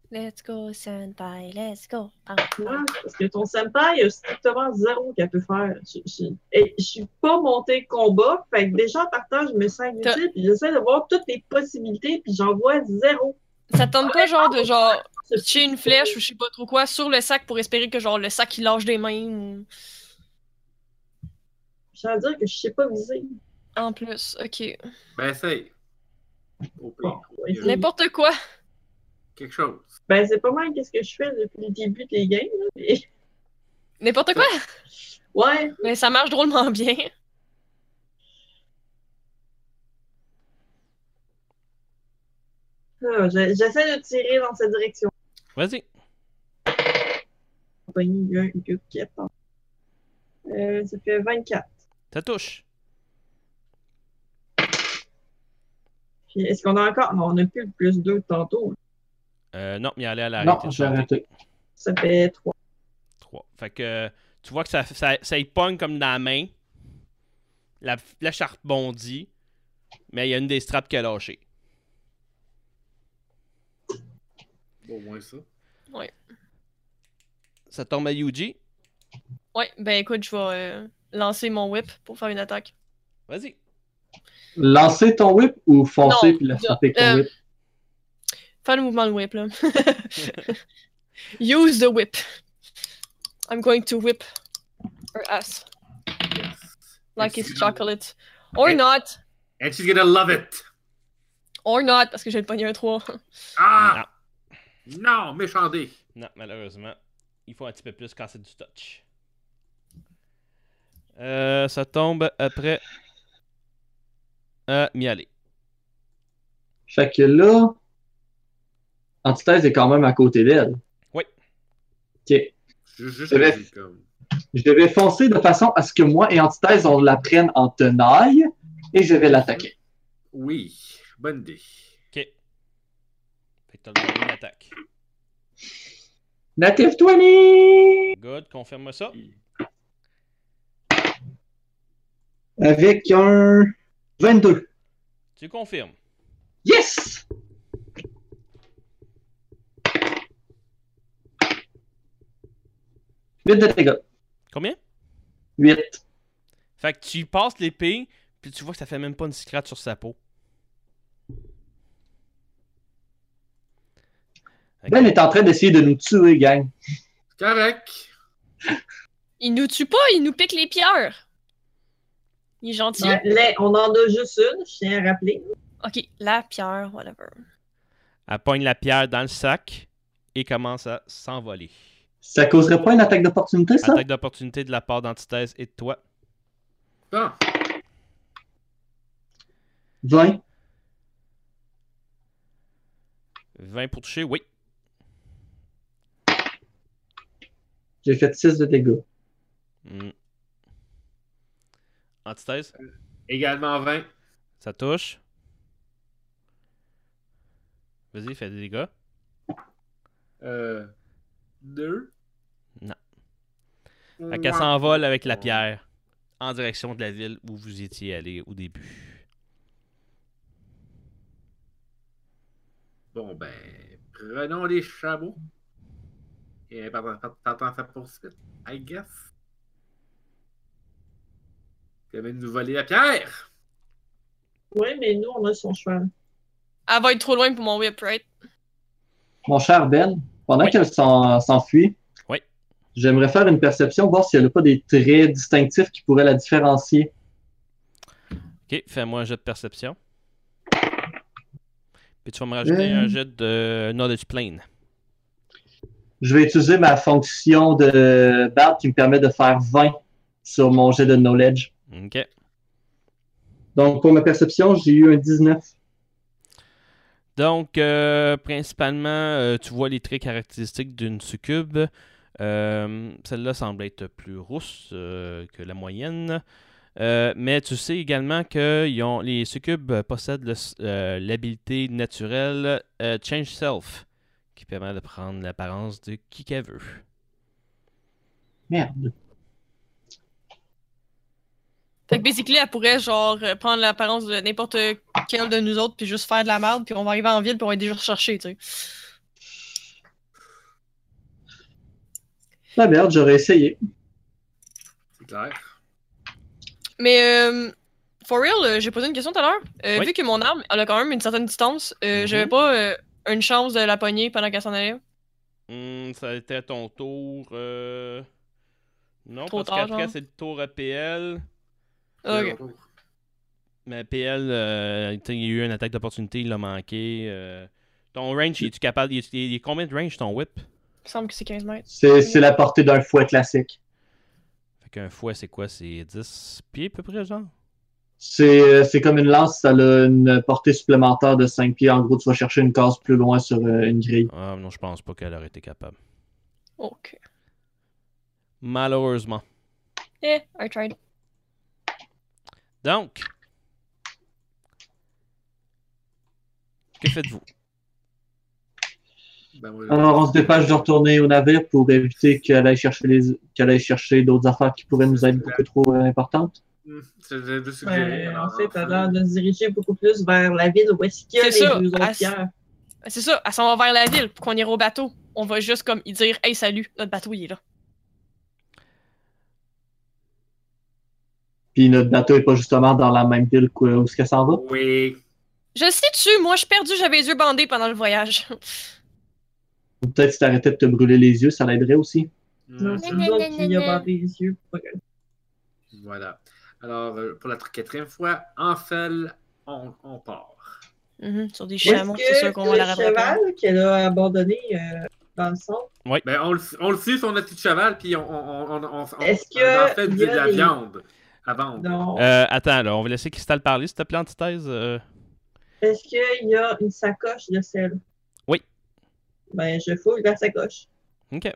Let's go, senpai, let's go. Ah,
Ouais, parce que ton senpai, il y a strictement zéro qu'elle peut faire. Je, je, et je suis pas montée combat, fait que déjà en partant, je me sens inutile, puis j'essaie de voir toutes les possibilités, puis j'en vois zéro.
Ça te tente pas, genre, de genre,
C'est-
pitcher une flèche ou je sais pas trop quoi sur le sac pour espérer que, genre, le sac il lâche des mains ou.
Je tiens à dire que je sais pas viser.
En plus, ok.
Ben, essaye. Au pire.
Bon, on va essayer.
N'importe quoi.
Quelque chose.
Ben, c'est pas mal qu'est-ce que je fais depuis le début des games, là, mais...
N'importe quoi.
Ouais,
Mais ça marche drôlement bien.
ah, je- j'essaie de tirer dans cette direction.
Vas-y.
Il y a un gars qui attend. Euh, ça fait vingt-quatre.
Ça touche.
Puis est-ce qu'on a encore... Non, on a plus le plus deux tantôt.
Euh, non, mais allez à
Non,
l'arrêter.
j'ai arrêté.
Ça fait trois.
trois. Fait que euh, tu vois que ça, ça, ça y pogne comme dans la main. La flèche a rebondi. Mais il y a une des straps qui a lâché.
Bon, au moins ça.
Ça tombe à Yuji.
Ouais, ben écoute, je vais euh, lancer mon whip pour faire une attaque.
Vas-y.
Lancer ton whip ou foncer
Non,
puis la
je-
frapper avec ton
euh,
whip?
Faire le mouvement de whip, là. Use the whip. I'm going to whip her ass.
Yes.
Like
And
it's
she's-
chocolate. Or
Eh.
not.
And she's gonna love it!
Or not, parce que j'ai le pogné un trois.
Ah! Non, méchant dé.
Non, malheureusement. Il faut un petit peu plus quand c'est du touch. Euh, ça tombe après. Euh, Mialé.
Fait que là, Antithèse est quand même à côté d'elle.
Oui.
Ok.
Je- Juste
C'est vrai.
que j'ai comme.
Je vais foncer de façon à ce que moi et Antithèse, on la prenne en tenaille et je vais l'attaquer.
Oui, bonne idée.
Ok. Fait que t'as le droit d'une attaque.
Native vingt!
Good, confirme ça.
Avec un vingt-deux.
Tu confirmes.
Yes! huit de dégâts.
Combien?
huit.
Fait que tu passes l'épée, puis tu vois que ça fait même pas une scratch sur sa peau. Ok.
Ben est en train d'essayer de nous tuer, gang.
Correct.
Il nous tue pas, il nous pique les pierres. Il est gentil.
Ouais, là, on en a juste une, je tiens à rappeler.
Ok, la pierre, whatever.
Elle pogne la pierre dans le sac et commence à s'envoler.
Ça causerait pas une attaque d'opportunité, ça?
Attaque d'opportunité de la part d'Antithèse et de toi.
Bon.
vingt.
vingt pour toucher, oui.
J'ai fait six de dégâts.
Hmm. Antithèse,
Également vingt.
ça touche. Vas-y, fais des dégâts.
Euh. Deux.
Non. Fait qu'elle s'envole avec la pierre en direction de la ville où vous étiez allé au début.
Bon, ben. Prenons les chameaux. Et t'entends sa poursuite, I guess. Tu viens de nous voler la pierre.
Oui, mais nous, on a son cheval.
Elle va être trop loin pour mon whip, right?
Mon cher Ben, pendant
Oui.
qu'elle s'en- s'enfuit,
Oui.
j'aimerais faire une perception, voir si elle n'a pas des traits distinctifs qui pourraient la différencier.
Ok, fais-moi un jet de perception. Puis tu vas me rajouter
Euh.
un jet de Knowledge Plane.
Je vais utiliser ma fonction de Bard qui me permet de faire vingt sur mon jet de Knowledge.
Ok.
Donc, pour ma perception, j'ai eu un dix-neuf.
Donc, euh, principalement, euh, tu vois les traits caractéristiques d'une succube. Euh, Celle-là semble être plus rousse euh, que la moyenne. Euh, mais tu sais également que ils ont- les succubes possèdent le- euh, l'habilité naturelle euh, Change Self, qui permet de prendre l'apparence de qui qu'elle veut.
Merde.
Fait que basically, elle pourrait genre euh, prendre l'apparence de n'importe quel de nous autres puis juste faire de la merde puis on va arriver en ville puis on va être déjà recherché, tu sais.
La merde, j'aurais essayé.
C'est clair.
Mais, euh, for real, euh, j'ai posé une question tout à l'heure. Euh,
Oui.
Vu que mon arme, elle a quand même une certaine distance, euh,
Mhm.
j'avais pas euh, une chance de la pogner pendant qu'elle s'en allait.
Hmm, ça a été à ton tour. euh, Non,
Trop
parce
tard,
qu'après,
genre.
c'est le tour à P L.
Ah, ok.
Mais P L, euh, tu sais, il y a eu une attaque d'opportunité, il l'a manqué. euh. Ton range, es-tu capable. Il est, il est combien de range ton whip?
Il me semble que c'est quinze mètres.
C'est c'est la portée d'un fouet classique.
Fait qu'un fouet, c'est quoi? C'est dix pieds à peu près, genre?
C'est euh, c'est comme une lance, ça a une portée supplémentaire de cinq pieds. En gros, tu vas chercher une case plus loin sur euh, une grille.
Ah, non, je pense pas qu'elle aurait été capable.
Ok.
Malheureusement.
Eh, I tried.
Donc, que faites-vous?
Ben, moi,
Alors, on se dépêche de retourner au navire pour éviter qu'elle aille chercher les qu'elle aille chercher d'autres affaires qui pourraient nous être beaucoup trop euh, importantes.
hmm, c'est de, de suggérer.
Ouais, en
alors,
fait,
enfin,
elle a l'air de se diriger beaucoup plus vers la ville où est-ce qu'il y a
C'est
les
ça,
deux autres
à-
pierres.
C'est ça, elle s'en va vers la ville pour qu'on ira au bateau. On va juste comme y dire hey salut, notre bateau il est là.
Puis notre bateau est pas justement dans la même ville qu'où où est-ce qu'elle s'en va.
Oui.
Je sais dessus, moi je suis perdu, j'avais les yeux bandés pendant le voyage.
Ou peut-être si t'arrêtais de te brûler les yeux, ça l'aiderait aussi.
Non,
Hmm,
c'est nous autres qui a bandé les yeux.
Voilà. Alors, euh, pour la quatrième fois, Anfel, on, on part.
Mhm, sur des
Est-ce
chameaux, c'est sûr
que
qu'on va la
le
rattraper.
cheval qu'elle a abandonné euh, dans le centre,
Ben, on, le, on le suit sur notre petit cheval, puis on, on, on, on, on,
Est-ce
on-
que
en fait
il
de
y a
la
des-
viande à vendre.
non.
Euh, attends, là, on va laisser Crystal parler, s'il te plaît, antithèse. Euh...
Est-ce qu'il y a une sacoche de sel?
Oui.
Ben, je fouille la sacoche.
Ok.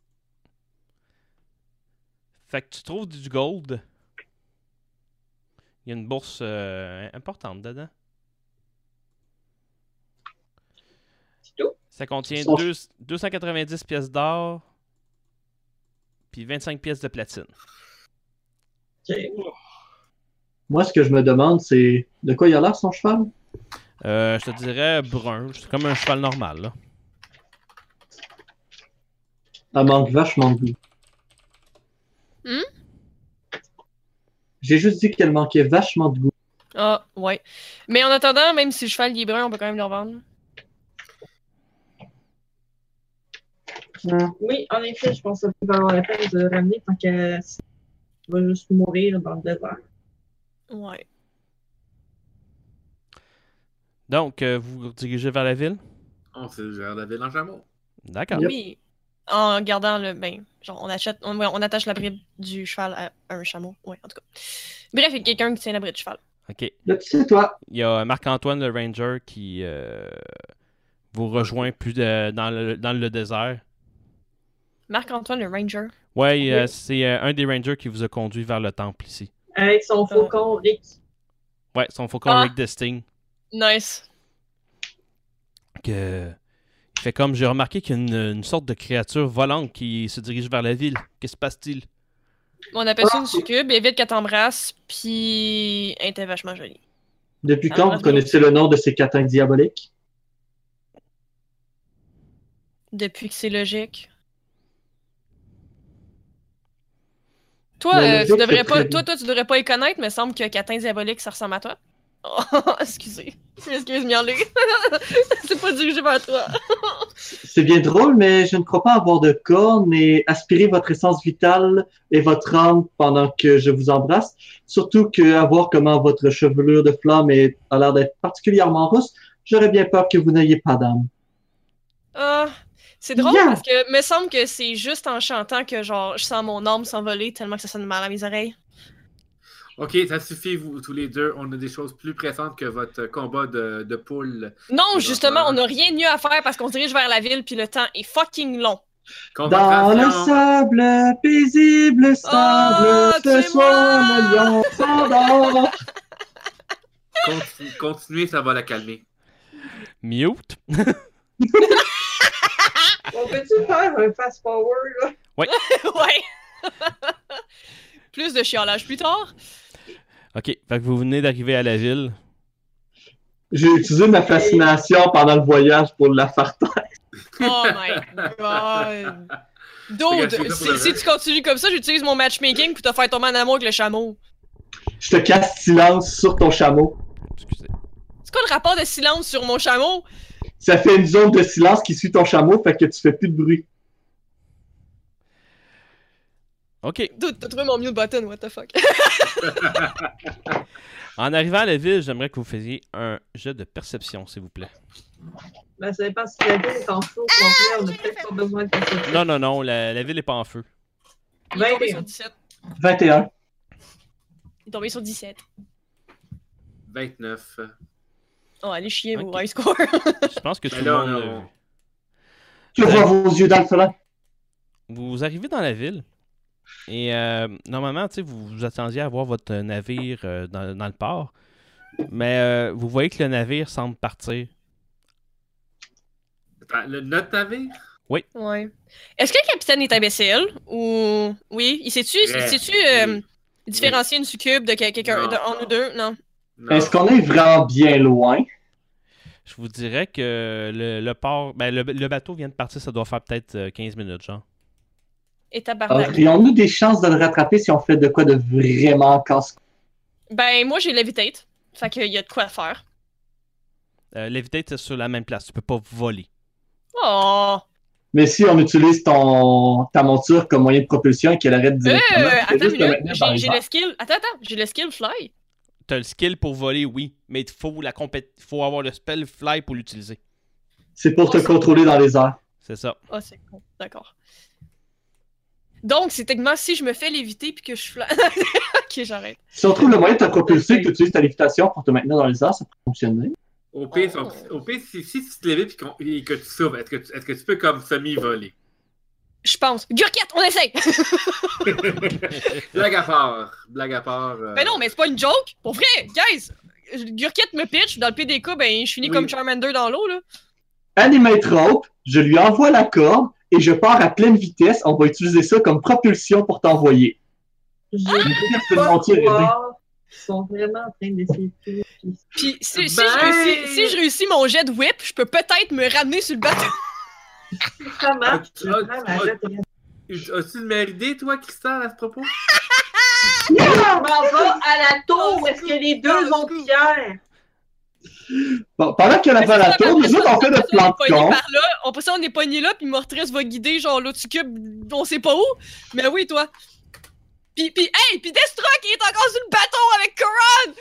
Fait que tu trouves du gold. Il y a une bourse euh, importante dedans.
C'est tout?
Ça contient
Son-
deux- deux cent quatre-vingt-dix pièces d'or. Puis vingt-cinq pièces de platine.
Ok.
Moi, ce que je me demande, c'est de quoi il a l'air son cheval?
Euh, je te dirais brun. C'est comme un cheval normal, là.
Elle manque vachement de goût.
Hmm?
J'ai juste dit qu'elle manquait vachement de goût.
Ah, ouais. Mais en attendant, même si le cheval il est brun, on peut quand même le revendre.
Oui, en effet, je pense que ça peut valoir la peine de le ramener tant qu'elle va juste mourir dans le désert.
Ouais.
Donc, euh, vous vous dirigez vers la ville?
On se gère la ville en chameau.
D'accord.
Yep.
Oui. En gardant le. Ben, genre, on achète. On, ouais, on attache la bride du cheval à un chameau. Ouais, en tout cas. Bref, il y a quelqu'un qui tient la bride du cheval.
OK.
Là, c'est toi.
Il y a Marc-Antoine, le ranger, qui euh, vous rejoint plus de- dans, le, dans le désert.
Marc-Antoine, le ranger.
Ouais, euh,
Oui.
c'est euh, un des rangers qui vous a conduit vers le temple ici.
Avec son faucon Rick.
Ouais, son faucon
Ah.
Rick Desting.
Nice.
Que... Il fait comme, j'ai remarqué qu'il y a une, une sorte de créature volante qui se dirige vers la ville. Qu'est-ce qui se passe-t-il?
On appelle ça une succube, évite qu'elle t'embrasse, puis elle était vachement jolie.
Depuis
Ah,
quand
ouais.
vous connaissez le nom de ces catins diaboliques?
Depuis que c'est logique. Toi,
La
euh,
logique,
tu devrais
c'est
pas,
très
toi,
bien.
toi, tu devrais pas y connaître, mais il semble que Catin Diabolique, ça ressemble à toi. Oh, excusez. Excuse, Miaulé. C'est pas dirigé vers toi.
C'est bien drôle, mais je ne crois pas avoir de cornes et aspirer votre essence vitale et votre âme pendant que je vous embrasse. Surtout qu'à voir comment votre chevelure de flamme est, a l'air d'être particulièrement rousse, j'aurais bien peur que vous n'ayez pas d'âme.
Ah, c'est drôle
Yeah.
parce que me semble que c'est juste en chantant que genre je sens mon âme s'envoler tellement que ça sonne mal à mes oreilles.
Ok, ça suffit, vous tous les deux. On a des choses plus pressantes que votre combat de, de poule.
Non,
C'est
justement, on
normal.
n'a rien de mieux à faire parce qu'on se dirige vers la ville puis le temps est fucking long.
Dans le
Concentration.
sable paisible, sable,
Oh,
ce
c'est
soir
moi!
le lion s'endort.
Continu- Continuez, ça va la calmer.
Mute.
On peut-tu faire un fast-forward, là?
Ouais. Plus de chiolage plus tard.
OK, fait que vous venez d'arriver à la ville.
J'ai utilisé ma fascination pendant le voyage pour la faire taire.
Oh my god. Dude,
Regarde,
si,
c'est
si tu continues comme ça, j'utilise mon matchmaking pour te faire tomber en amour avec le chameau.
Je te casse silence sur ton chameau.
Excusez.
C'est quoi le rapport de silence sur mon chameau?
Ça fait une zone de silence qui suit ton chameau, fait que tu fais plus de bruit.
Ok.
Dude, t'as trouvé mon mute button, what the fuck?
En arrivant à la ville, j'aimerais que vous faisiez un jet de perception, s'il vous plaît.
Ben, ça dépend si la ville est en feu au complet, on a peut-être pas besoin de perception.
Non, non, non, la, la ville est pas en feu.
Il est tombé
vingt et
sur
un.
dix-sept.
vingt et un.
Il est tombé sur dix-sept.
vingt-neuf.
Oh, allez chier,
Ok.
vos high score.
Je pense que tout
Ben
le
là,
monde
on a-
l'a vu.
Que voient vos yeux d'alphelin?
Vous arrivez dans la ville et euh, normalement, tu sais, vous vous attendiez à voir votre navire euh, dans, dans le port, mais euh, vous voyez que le navire semble partir.
Attends, le, notre navire?
Ouais. Est-ce que le capitaine est imbécile? Ou. Oui, il sait-tu
Vrai.
sais-tu euh,
Oui.
différencier une succube de quel- quelqu'un,
Non.
de un ou deux? Non.
Non.
Est-ce qu'on est vraiment bien loin?
Je vous dirais que le, le port, ben le, le bateau vient de partir, ça doit faire peut-être euh, quinze minutes, genre.
Et tabarnak.
Aurions-nous des chances de le rattraper si on fait de quoi de vraiment casse?
Ben, moi, j'ai levitate. Fait qu'il y a de quoi faire.
Euh, Levitate, c'est sur la même place, tu peux pas voler.
Oh!
Mais si on utilise ton, ta monture comme moyen de propulsion et qu'elle arrête
Euh,
directement, tu fais
attends une
juste te
minute.
maintenir dans
J'ai
les
j'ai
airs.
le skill. Attends, attends. J'ai le skill fly.
T'as le skill pour voler, oui, mais il faut, la compét- faut avoir le spell fly pour l'utiliser.
C'est pour te contrôler dans les airs.
C'est ça.
Ah, c'est con. D'accord. Donc, c'est techniquement si je me fais léviter puis que je fly. Ok, j'arrête.
Si on trouve le moyen de te propulser et que tu utilises ta lévitation pour te maintenir dans les airs, ça peut fonctionner.
Au pire,
Oh.
son- au pire, si, si tu te lèves et qu'on- et que tu sauves, est-ce que, tu- est-ce que tu peux comme semi-voler?
Je pense. Gurquette, on essaye!
Blague à part. Blague à part. euh,
Ben non, mais c'est pas une joke! Pour vrai, guys! Gurquette me pitch, dans le P D K, ben je finis
Oui.
comme Charmander dans l'eau, là.
Animate rope, je lui envoie la corde et je pars à pleine vitesse. On va utiliser ça comme propulsion pour t'envoyer.
Je
peux
peux pas
mentir, aider.
croire qu'ils sont vraiment en train d'essayer de tuer. puis-
Pis si, si
Ben-
je réussis, si je réussis mon jet de whip, je peux peut-être me ramener sur le bateau.
Ça marche,
Ah,
je
ah,
prends
ah,
la jette et-
As-tu une meilleure idée, toi, Cristal, à ce propos?
On m'en va à la tour où est-ce que les deux ont Pierre.
Bon, pendant qu'elle a fait la tour, nous autres, on fait notre plan de con.
Par là, on peut ça, on est pogné là, puis Mortrice va guider, genre, l'autre cube, on sait pas où. Mais oui, toi. Pis, pis, hey, pis Destruct, il est encore sur le bateau avec Coran!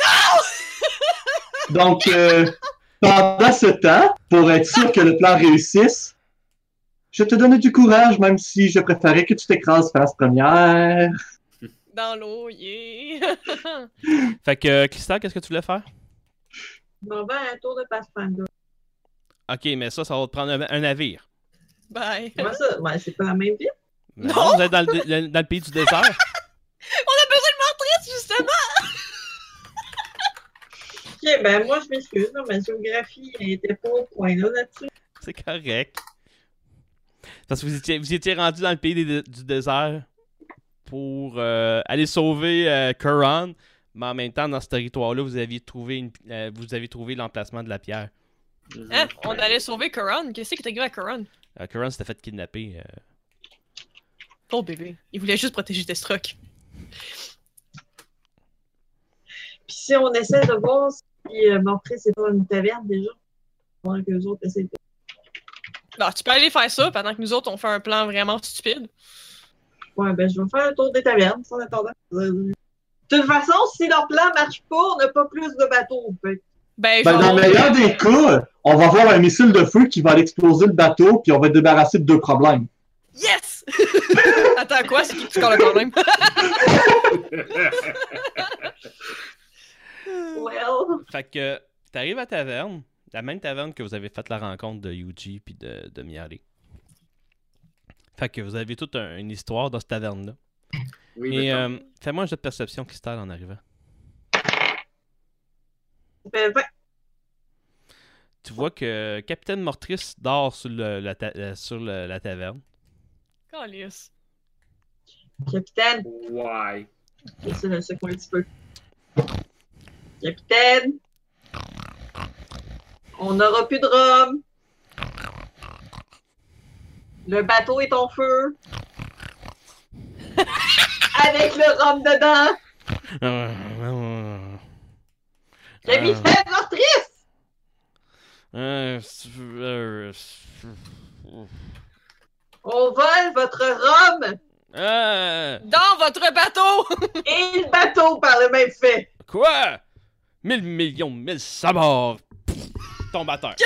Donc, euh, pendant ce temps, pour être sûr que le plan réussisse, je te donne du courage, même si je préférais que tu t'écrases face première.
Dans l'eau, yeah!
Fait que, euh, Crystal, qu'est-ce que tu voulais faire?
Je m'en vais à la tour de Pathfinder.
Ok, mais ça, ça va te prendre un, un navire.
Bye.
Comment ça? Ben, c'est pas la même ville.
Mais
Non!
vous êtes dans le, dé- le- dans le pays du désert.
On a besoin de Mortrice, justement!
Ok, ben moi je m'excuse, là, ma géographie elle était pas au point là là-dessus.
C'est correct. Parce que vous étiez, vous étiez rendu dans le pays des- du désert pour euh, aller sauver euh, Coran, mais en même temps, dans ce territoire-là, vous aviez trouvé une, euh, vous avez trouvé l'emplacement de la pierre.
Hein? On allait sauver Coran? Qu'est-ce qui est arrivé à Coran?
Euh, Coran s'était fait kidnapper. euh.
Oh bébé, il voulait juste protéger Destruct.
Puis si on essaie de voir si euh, Mortrice c'est pas une taverne déjà, pendant que les autres essaient de.
Non, tu peux aller faire ça pendant que nous autres on fait un plan vraiment stupide.
Ouais, ben je vais faire un tour des tavernes en attendant. Euh, De toute façon, si leur plan marche pas, on n'a pas plus de bateaux. Fait.
Ben,
Ben,
genre,
dans le meilleur des cas, on va avoir un missile de feu qui va aller exploser le bateau, puis on va être débarrassé de deux problèmes.
yes! Attends, quoi? C'est qui qui score le problème?
Well.
Fait que t'arrives à la taverne, la même taverne que vous avez fait la rencontre de Yuji puis de, de Miare. Fait que vous avez toute un- une histoire dans cette taverne-là.
Oui,
Et
mettons.
euh, fais-moi un jet de perception, Cristal, en arrivant.
Ça fait vingt.
Tu vois que Capitaine Mortrice dort sur, le- la, ta- euh, sur le- la taverne.
Calice.
Capitaine,
Ouais.
c'est le second un petit peu. Capitaine, on n'aura plus de rhum. Le bateau est en feu. Avec le rhum dedans. Capitaine Mortrice! On vole votre rhum
Euh,
Dans votre bateau!
et le bateau par le même fait.
quoi? Mille millions, mille sabords. Pff, tombe à terre.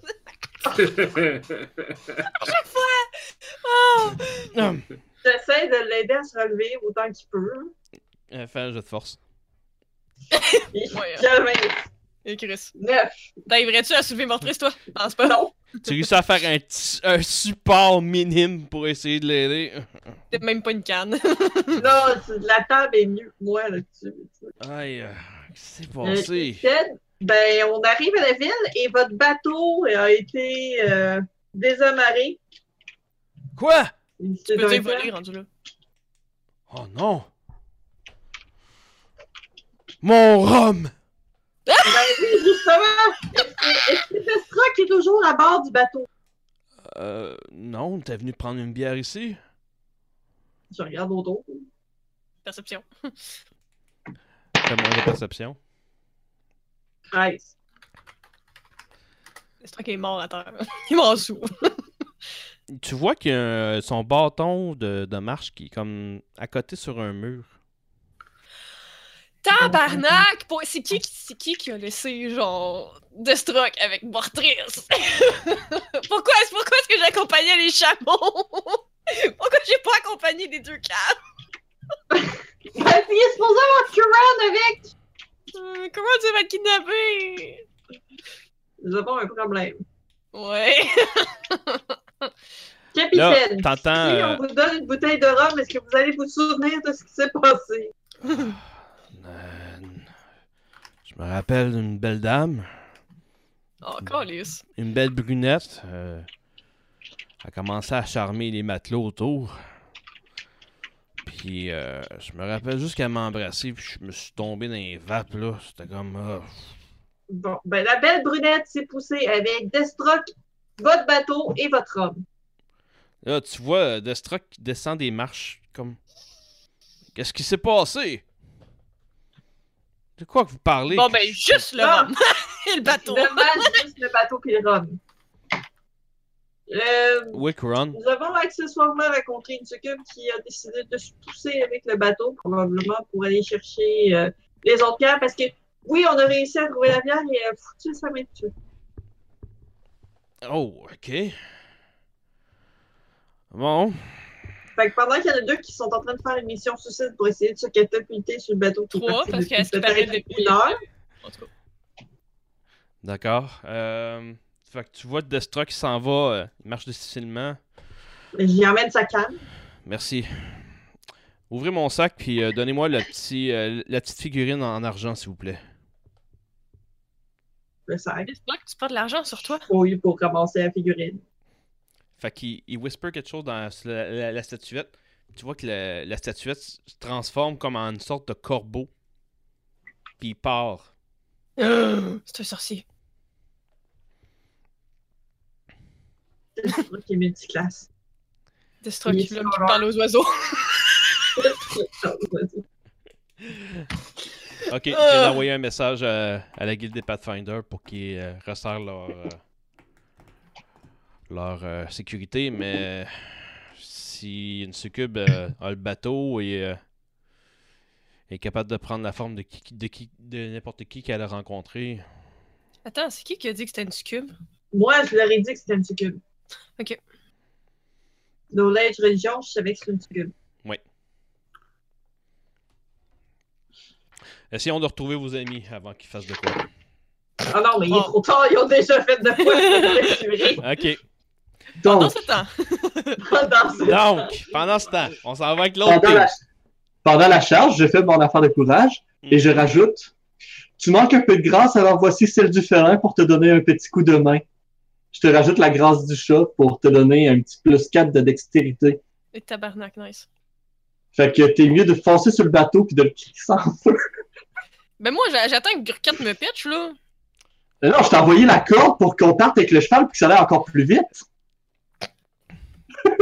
Oh!
Hum.
J'essaie de l'aider à se relever autant qu'il peut.
Euh, Fais un jeu de force.
Ouais.
J'avais
Et Chris.
neuf.
T'arriverais-tu à soulever Mortrice, toi? Non, c'est pas.
Non.
Tu réussis à faire un, petit- un support minime pour essayer de l'aider.
T'es même pas une canne.
Non, c'est- la table est mieux que moi là-dessus.
Aïe, euh, qu'est-ce qui s'est
Euh,
passé?
capitaine, ben, on arrive à la ville et votre bateau a été euh, désamarré.
Quoi?
C'est
Tu peux
un
dire
temps.
voler, rendu là.
Oh non! Mon rhum!
Ben oui, justement. Est-ce est-ce que Destra qui est toujours à bord du bateau?
Euh, non, t'es venu prendre une bière ici?
Je regarde autour.
Perception.
Fais-moi de perception.
treize.
C'est toi qui est mort à terre. Il est mort sous.
Tu vois qu'il y a un- son bâton de, de marche qui est comme à côté sur un mur.
Tabarnak! Pour- C'est qui, c'est qui qui a laissé, genre, Destruct avec Mortrice? pourquoi est-ce pourquoi est-ce que j'accompagnais les chameaux? Pourquoi j'ai pas accompagné les deux câbles?
Ben, puis il est supposé avoir Kuran avec.
Euh, comment tu vas te kidnapper?
Nous avons un problème.
Ouais.
Là,
Capitaine,
t'entends...
si
euh,
on vous donne une bouteille de rhum, est-ce que vous allez vous souvenir de ce qui s'est passé?
euh, je me rappelle d'une belle dame,
Oh, calice.
une belle brunette. Euh, elle a commencé à charmer les matelots autour. Puis, euh, je me rappelle juste qu'elle m'a embrassé, puis je me suis tombé dans les vapes, là. C'était comme... ah.
Bon, ben la belle brunette s'est poussée avec Destruct, votre bateau et votre rhum.
Là, tu vois euh, Destruct qui descend des marches, comme... Qu'est-ce qui s'est passé? De quoi que vous parlez?
Bon,
que
ben,
je-
juste le
Non.
rhum. Et le bateau.
Dommage, juste le bateau et le rhum. Euh,
Oui, Couron.
nous avons accessoirement rencontré une succube qui a décidé de se pousser avec le bateau, probablement pour aller chercher euh, les autres pierres, parce que oui, on a réussi à trouver la pierre et elle a foutu sa main dessus.
Oh, ok. Bon.
Fait que pendant qu'il y en a deux qui sont en train de faire une mission suicide pour essayer de se catapulter sur le bateau qui est
Trois,
parti
parce
depuis
qu'à ce qui paraît
peut-être
depuis-
une heure.
En tout cas.
D'accord. Euh, fait que tu vois Destruct qui s'en va, euh, il marche difficilement.
J'y emmène sa canne.
Merci. Ouvrez mon sac puis euh, donnez-moi le petit, euh, la petite figurine en argent, s'il vous plaît.
Le sac.
J'espère que tu prends de l'argent sur toi.
Pour, pour ramasser la figurine.
Fait qu'il il whisper quelque chose dans la, la- la statuette. Tu vois que la, la statuette se transforme comme en une sorte de corbeau. Puis il part.
C'est un sorcier.
Destruct qui est multiclasse.
Destruct,
Il est
l'homme qui
sonore.
parle aux oiseaux.
Ok, j'ai
Ah.
envoyé un message à, à la guilde des Pathfinder pour qu'ils euh, resserrent leur, euh, leur euh, sécurité, mais si une succube euh, a le bateau et euh, est capable de prendre la forme de qui, de qui, de n'importe qui qu'elle a rencontré,
Attends, c'est qui qui a dit que c'était une succube?
Moi, je leur ai dit que c'était une succube.
Ok.
Knowledge religion, je savais que c'était une succube.
essayons de retrouver vos amis avant qu'ils fassent de quoi.
Ah non, mais il est
Oh.
trop tard, ils ont déjà fait de quoi se tuer.
Ok,
Pendant
Donc,
ce temps.
Dans ce-
donc, pendant ce temps, on s'en va avec l'autre
pendant
team.
la, pendant la charge, je fais mon affaire de courage et je rajoute tu manques un peu de grâce, alors voici celle du félin pour te donner un petit coup de main. Je te rajoute la grâce du chat pour te donner un petit plus quatre de dextérité.
Et tabarnak, nice.
Fait que t'es mieux de foncer sur le bateau puis de le crisser en feu.
Ben moi, j'a- j'attends que Gurkat me pitch, là.
Euh, Non, je t'ai envoyé la corde pour qu'on parte avec le cheval puis que ça aille encore plus vite.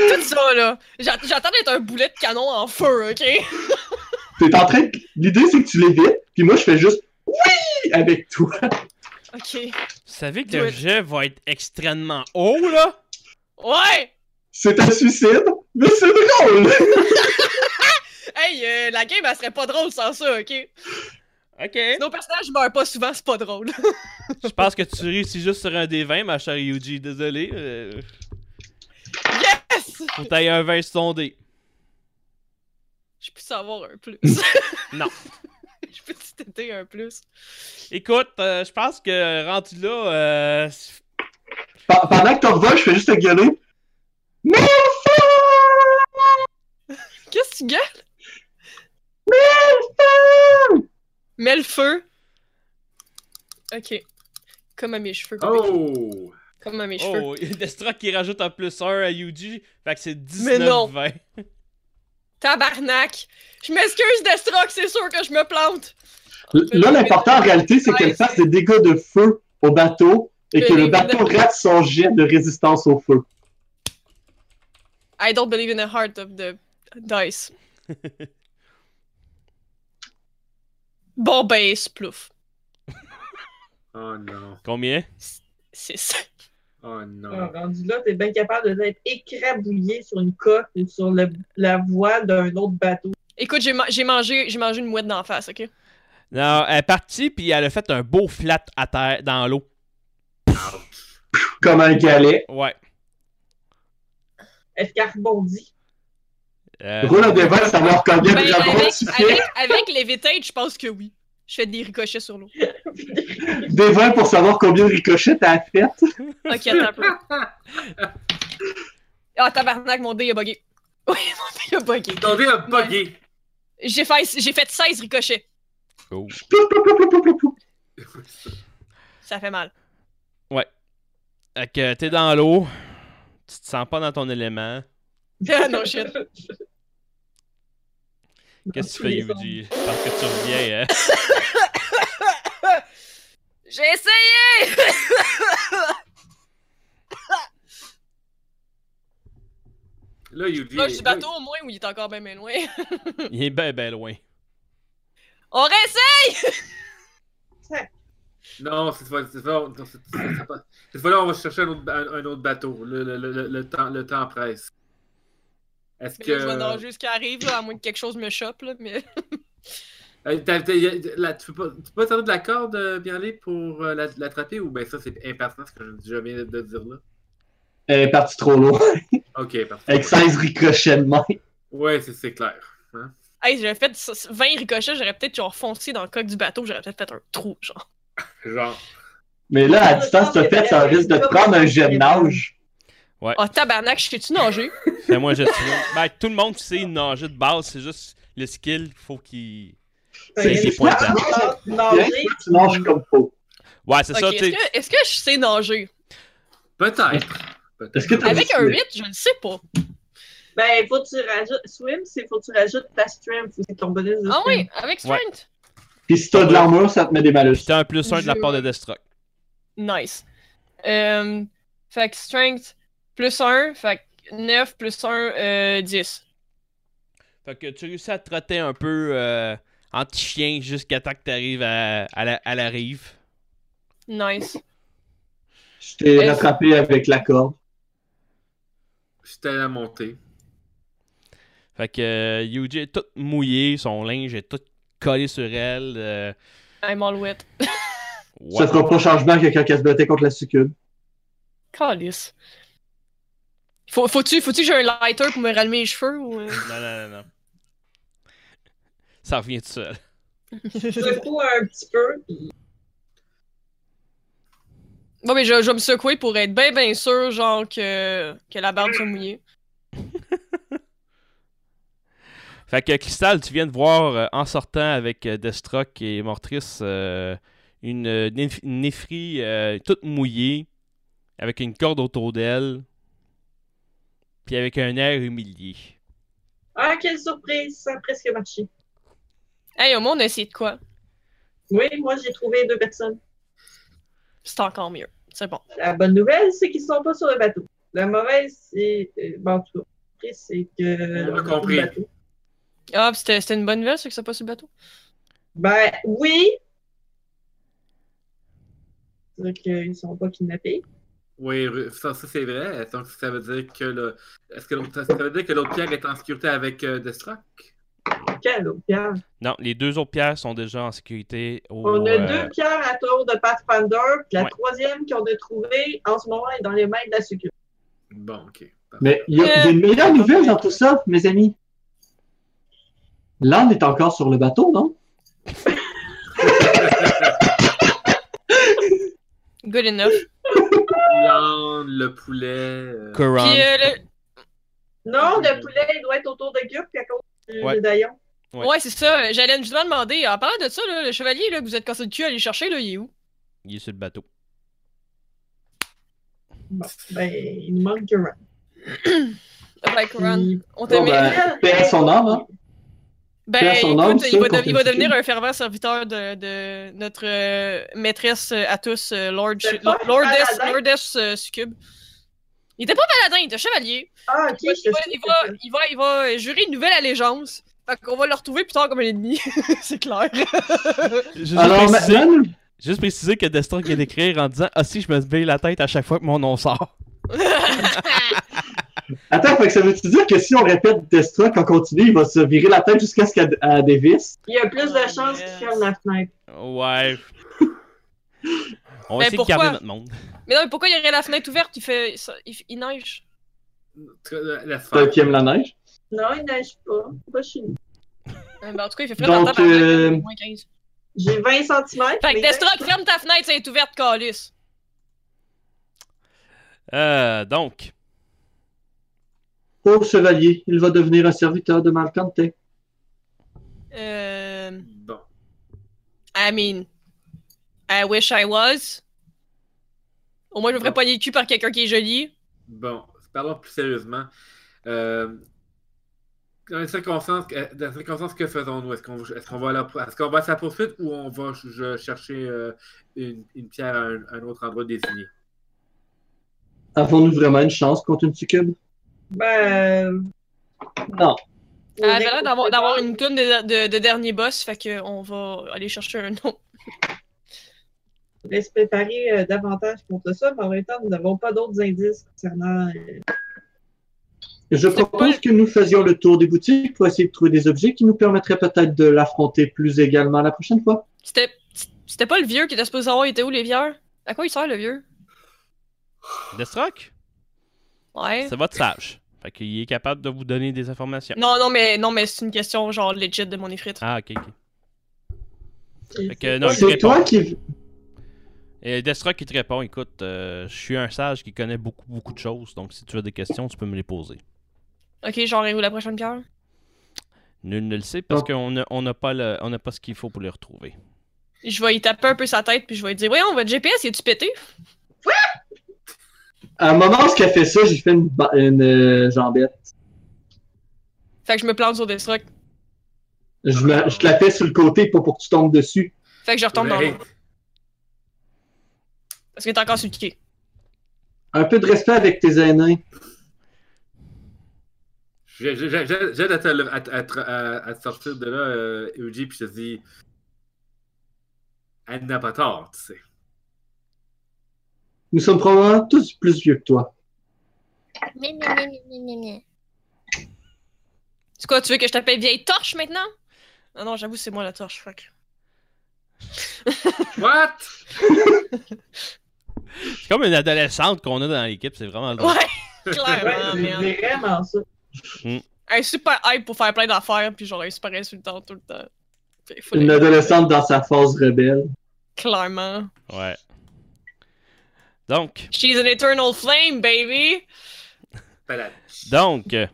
Tout ça, là. J'a- J'attends d'être un boulet de canon en feu, ok?
T'es en train de... L'idée, c'est que tu l'évites, puis moi, je fais juste « Oui! » avec toi.
Ok.
Vous savez que
Do
le
it.
jet va être extrêmement haut, là?
Ouais!
C'est un suicide, mais c'est drôle!
Hey, euh, la game, elle serait pas drôle sans ça, ok?
Ok.
Nos personnages meurent pas souvent, c'est pas drôle.
Je pense que tu réussis juste sur un des vingt, ma chère Yuji. Désolé. Euh...
Yes!
Faut tailler un vingt sur ton dé.
Je peux savoir un plus.
Non.
Je peux t'aider un plus.
Écoute, euh, je pense que rendu là, euh...
Pe- Pendant que t'en revoles, je fais juste te gueuler. « Mais
Qu'est-ce que tu gueules?
feu!
Mets le feu. Ok. Comme à mes cheveux. bébé.
Oh!
Comme à mes cheveux.
oh, Destruct qui rajoute un plus un à Yuji. Fait que c'est
Mais non.
dix-neuf vingt.
Tabarnak! Je m'excuse, Destruct, c'est sûr que je me plante.
Là, l'important en réalité, c'est qu'elle fasse des dégâts de feu au bateau et que le bateau rate son jet de résistance au feu.
I don't believe in the heart of the dice. Bon, ben, splouf.
Oh non.
Combien?
C'est ça.
Oh non.
Ah, rendu là, t'es bien capable d'être écrabouillé sur une coque ou sur le- la voile d'un autre bateau.
Écoute, j'ai ma- j'ai mangé, j'ai mangé une mouette d'en face, ok?
Non, elle est partie, puis elle a fait un beau flat à terre, dans l'eau.
Comme un galet.
Ouais.
Est-ce qu'elle rebondit?
Euh,
Roule un débat, ça va reconnaître
Ben,
vraiment
avec,
suffit.
avec, avec Levitate, je pense que oui. Je fais des ricochets sur l'eau.
Des vingt pour savoir combien de ricochets t'as fait.
Ok, attends un peu. Ah, tabarnak, mon dé a bugué. Oui, mon dé a bugué.
Ton dé a bugué.
J'ai fait, j'ai fait seize ricochets.
oh.
Plou, plou, plou, plou, plou, plou, plou.
Ça fait mal.
Fait que t'es dans l'eau. Tu te sens pas dans ton élément.
Ah non, shit.
Qu'est-ce que tu fais, Yuji? Parce que tu reviens, hein?
J'ai essayé!
Là, Yuji.
Proche du bateau au moins ou il est encore bien bien loin?
Il est ben ben loin.
On réessaye!
Non, cette fois, cette fois, non, cette- cette fois- cette fois-là, on va chercher un autre, ba- un autre bateau. Le, le, le, le temps, le temps presse. Est-ce
Mais
que.
là, je vais nager jusqu'à arrive, là, à moins que quelque chose me chope, là, mais...
Euh, t'as- t'as- y a- là, tu peux pas, tu peux pas servir de la corde, euh, bien aller, pour euh, la- l'attraper, ou bien ça, c'est impertinent ce que je, je viens de dire là?
Elle est partie trop loin.
Ok, parfait.
Avec seize ricochets de main.
Ouais, c'est c'est clair. Hein?
Hey, si j'avais fait vingt ricochets, j'aurais peut-être genre foncé dans le coque du bateau, j'aurais peut-être fait un trou, genre.
Genre.
Mais là, à distance, t'as fait, ça risque de te prendre un jet de nage.
Ah, tabarnak, je sais-tu nager?
Fais-moi je te Ben, tout le monde sait nager de base, c'est juste le skill, faut qu'il. C'est
Fait
des
que
points de
toi,
temps.
tu vas nager,
Tu nages comme faut.
Ouais, c'est
Ok,
ça,
est-ce
tu sais.
que, est-ce que je sais nager?
Peut-être. Peut-être.
Est-ce que t'as
Avec
dit-
un huit, je ne sais pas.
ben, faut que tu rajoutes. Swim, c'est faut que tu rajoutes ta strength. C'est ton bonus de
Ah oui,
strength.
avec strength.
Puis si t'as de l'armure, ça te met des malus.
Puis t'as un plus un de la part de Destruct.
Nice. Euh, fait que strength plus un, fait que neuf plus un, euh, dix.
Fait que tu réussis à te trotter un peu euh, anti-chien jusqu'à temps que t'arrives à, à, la, à la rive.
Nice.
Je t'ai
Est-ce-
rattrapé avec la corde.
J'étais à la montée.
Fait que euh, Yuji est toute mouillée, son linge est tout collé sur elle. euh,
I'm all wet.
ouais.
Ça fera pas changement que quelqu'un qui se battait contre la succube.
Calice. Faut, faut-tu, faut-tu que j'ai un lighter pour me rallumer les cheveux ou... euh?
Non, non, non, non. Ça revient tout seul.
Tu secoues un petit peu, puis
Bon, mais je, je vais me secouer pour être bien, bien sûr, genre, que, que la barbe soit mouillée.
Fait que Crystal, tu viens de voir euh, en sortant avec euh, Destruct et Mortrice euh, une, euh, néf- une Néphrie euh, toute mouillée, avec une corde autour d'elle, puis avec un air humilié.
ah, quelle surprise, ça a presque marché.
Hey, au moins, on a essayé de quoi?
Oui, moi, j'ai trouvé deux personnes.
C'est encore mieux. C'est bon.
La bonne nouvelle, c'est qu'ils sont pas sur le bateau. La mauvaise, c'est. euh, Bon, en tout cas, après, c'est que.
On a
on
compris.
le bateau.
Ah, pis c'était c'était une bonne nouvelle, c'est que c'est pas sur le bateau.
Ben, oui. C'est qu'ils sont pas kidnappés.
Oui, ça, ça c'est vrai. Donc, ça veut dire que le... Est-ce que l'autre- ça veut dire que l'autre pierre est en sécurité avec euh, Deathstroke?
Quelle autre pierre?
Non, les deux autres pierres sont déjà en sécurité au.
On a
euh,
deux pierres à tour de Pathfinder, puis la
Ouais.
troisième qu'on a trouvée en ce moment est dans les mains de la sécurité.
Bon, ok.
Mais il y, a il y a une meilleure nouvelle dans tout ça, mes amis. L'âne est encore sur le bateau, non?
Good enough.
L'âne, le poulet. euh,
Coran.
Pis euh, le...
Non, le poulet, il doit être autour de Gup à cause du
Ouais.
médaillon.
Ouais.
Ouais, c'est ça. J'allais justement demander, en parlant de ça, là, le chevalier là, que vous êtes cassé le cul à aller chercher, là, il est où?
Il est sur le bateau.
Bon, ben, il nous manque Guran.
Ouais, Coran.
Puis-
On
Bon,
t'aimait.
ben, paix à son âme, hein?
Ben,
Paix à son âme,
écoute,
ça,
il va,
qu'on
de- il va
fait
devenir
chier.
un fervent serviteur de, de notre euh, maîtresse euh, à tous, euh, Lord,
C'est
Lord-
pas
Lordess,
paladin?
Lordess euh, Succube. Il était pas paladin, il était chevalier.
Ah, ok,
Il va,
je
il va,
sais.
il va, il va, il va jurer une nouvelle allégeance. Fait qu'on va le retrouver plus tard comme un ennemi. C'est clair.
Juste
Alors
préciser,
maintenant, nous-
juste préciser que Deathstroke vient d'écrire en disant Ah si, je me bille la tête à chaque fois que mon nom sort.
Attends, fait que ça veut-tu dire que si on répète Deathstroke en continu, il va se virer la tête jusqu'à ce qu'à à Davis?
Il y a plus de
Oh,
chances
yes.
qu'il ferme la fenêtre.
Ouais. On va
Mais
essayer
pourquoi?
de garder notre monde.
Mais non, mais pourquoi il y aurait la fenêtre ouverte? Il fait. ça- il, il neige.
Laisse
Toi
faire.
qui aime la neige.
Non, il neige pas. Pas chez nous.
Euh, ben, en tout cas, il fait frais
Donc,
dans le tabarnak,
euh,
moins quinze.
J'ai vingt centimètres.
Fait que Deathstroke, ferme ta fenêtre, ça est ouverte, calice.
Euh, donc,
Pauvre chevalier, il va devenir un serviteur de Malcante.
Euh.
Bon.
I mean. I wish I was. Au moins, je me ferais pogner le cul par quelqu'un qui est joli.
Bon, parlons plus sérieusement. Euh, dans les circonstances, euh, dans les circonstances que faisons-nous? Est-ce qu'on est qu'on va, à la- est-ce qu'on va à sa poursuite ou on va ch- je- chercher euh, une, une pierre à un, à un autre endroit désigné?
Avons-nous vraiment une chance contre une succube?
Ben.
Non.
Elle avait l'air d'avoir, d'avoir une toune de, de, de dernier boss, fait que on va aller chercher un autre.
On va se préparer euh, davantage contre ça, mais en même temps, nous n'avons pas d'autres indices concernant. euh,
Je
C'est
propose
pas-
que nous faisions le tour des boutiques pour essayer de trouver des objets qui nous permettraient peut-être de l'affronter plus également la prochaine fois.
C'était, c'était pas le vieux qui était supposé savoir, il était où les vieux? À quoi il sert le vieux?
Deathstroke,
Ouais.
c'est votre sage. Fait qu'il est capable de vous donner des informations.
Non, non, mais, non, mais c'est une question genre legit de mon effrite.
Ah, ok, ok.
c'est-
Fait que, non, il
C'est
répond.
toi qui...
Et Deathstroke qui te répond Écoute, euh, je suis un sage qui connaît beaucoup, beaucoup de choses, donc si tu as des questions, tu peux me les poser.
Ok, genre, et où la prochaine pierre?
Nul ne le sait parce
Oh.
qu'on n'a on n'a pas, le- on n'a pas ce qu'il faut pour les retrouver.
Je vais y taper un peu sa tête, puis je vais lui dire, voyons, votre G P S, il est-tu pété?
À un moment où elle fait ça, j'ai fait une, ba- une euh, jambette.
Fait que je me plante sur Deathstroke.
Je, me, je te la fais sur le côté, pas pour que tu tombes dessus.
Fait que je retombe dans
Ouais.
l'eau. Parce qu'il est encore sur le quai.
Un peu de respect avec tes aînés.
J'ai- j'ai- j'ai- J'aide à te, à, te- à te- à- à te sortir de là, euh, Eugene, puis je te dis. Elle n'a pas tort, tu sais.
Nous sommes probablement tous plus vieux que toi.
C'est quoi, tu veux que je t'appelle vieille torche maintenant? Ah non, j'avoue, c'est moi la torche, fuck.
What?
C'est comme une adolescente qu'on a dans l'équipe, c'est vraiment drôle.
Ouais, clairement,
Ouais,
man.
c'est vraiment ça.
Un super hype pour faire plein d'affaires, puis genre un super insultant tout le temps. Fait, faut
Une
les-
adolescente dans sa phase rebelle.
Clairement.
Ouais. Donc,
She's an eternal flame, baby!
Palade.
donc. euh,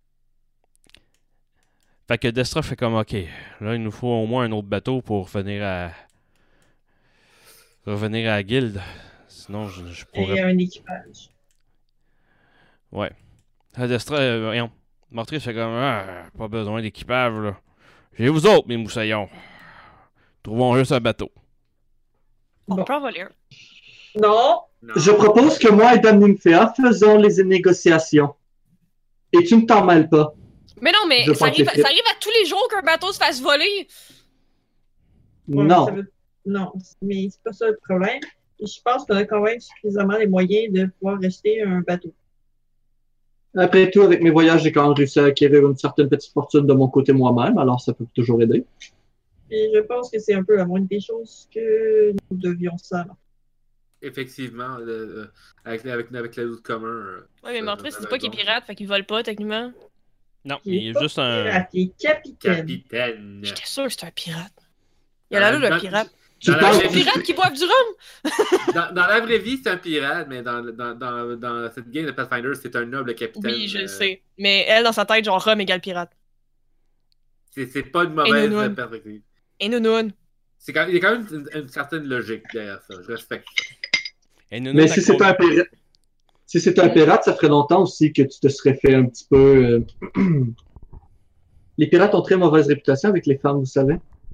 Fait que Destra fait comme ok, là il nous faut au moins un autre bateau pour revenir à. Revenir à la guilde. Sinon je, je
Et
pourrais.
un équipage.
Ouais. Ah, Destra, euh, voyons. Mortrice fait comme ah, pas besoin d'équipage là. J'ai vous autres, mes moussaillons. Trouvons juste un bateau.
On
Bon.
peut en voler un.
Non,
Non.
Je propose que moi et Dame Nymphéa faisons les négociations. Et tu ne t'en mêles pas.
Mais non, mais
Je
ça
pense
arrive,
que c'est-
ça arrive à tous les jours qu'un bateau se fasse voler.
Ouais,
Non.
ça veut- Non, mais c'est pas ça le problème. Je pense qu'on a quand même suffisamment les moyens de pouvoir acheter un bateau.
Après tout, avec mes voyages, j'ai quand même réussi à acquérir une certaine petite fortune de mon côté moi-même, alors ça peut toujours aider.
Et je pense que c'est un peu la moindre des choses que nous devions savoir.
Effectivement, euh, euh, avec, avec, avec la route commun. euh,
Ouais, mais
ça-
Mortrice,
ça
c'est
va
pas qu'il est
donc.
pirate, fait qu'il vole pas, techniquement.
Non,
Il
il
est
est
pas
juste un.
pirate, il est capitaine.
Capitaine.
J'étais sûr que c'était un pirate. Il a l'air
Dans-
d'un pirate.
Tu
Dans la,
parles-
vraie
Un
vie,
pirate qui boive du rhum!
dans, dans la vraie vie, c'est un pirate, mais dans, dans, dans, dans cette game de Pathfinder, c'est un noble capitaine.
Oui, je le
euh,
sais. Mais elle, dans sa tête, genre rhum égale pirate.
C'est c'est pas une mauvaise
nounoun.
perspective.
Et nounoun.
C'est quand- Il y a quand même une, une certaine logique derrière ça. Je respecte.
Et nous,
Mais
nous,
si
la
c'était un pirate, si c'était un pirate, ça ferait longtemps aussi que tu te serais fait un petit peu. euh, Les pirates ont très mauvaise réputation avec les femmes, vous savez.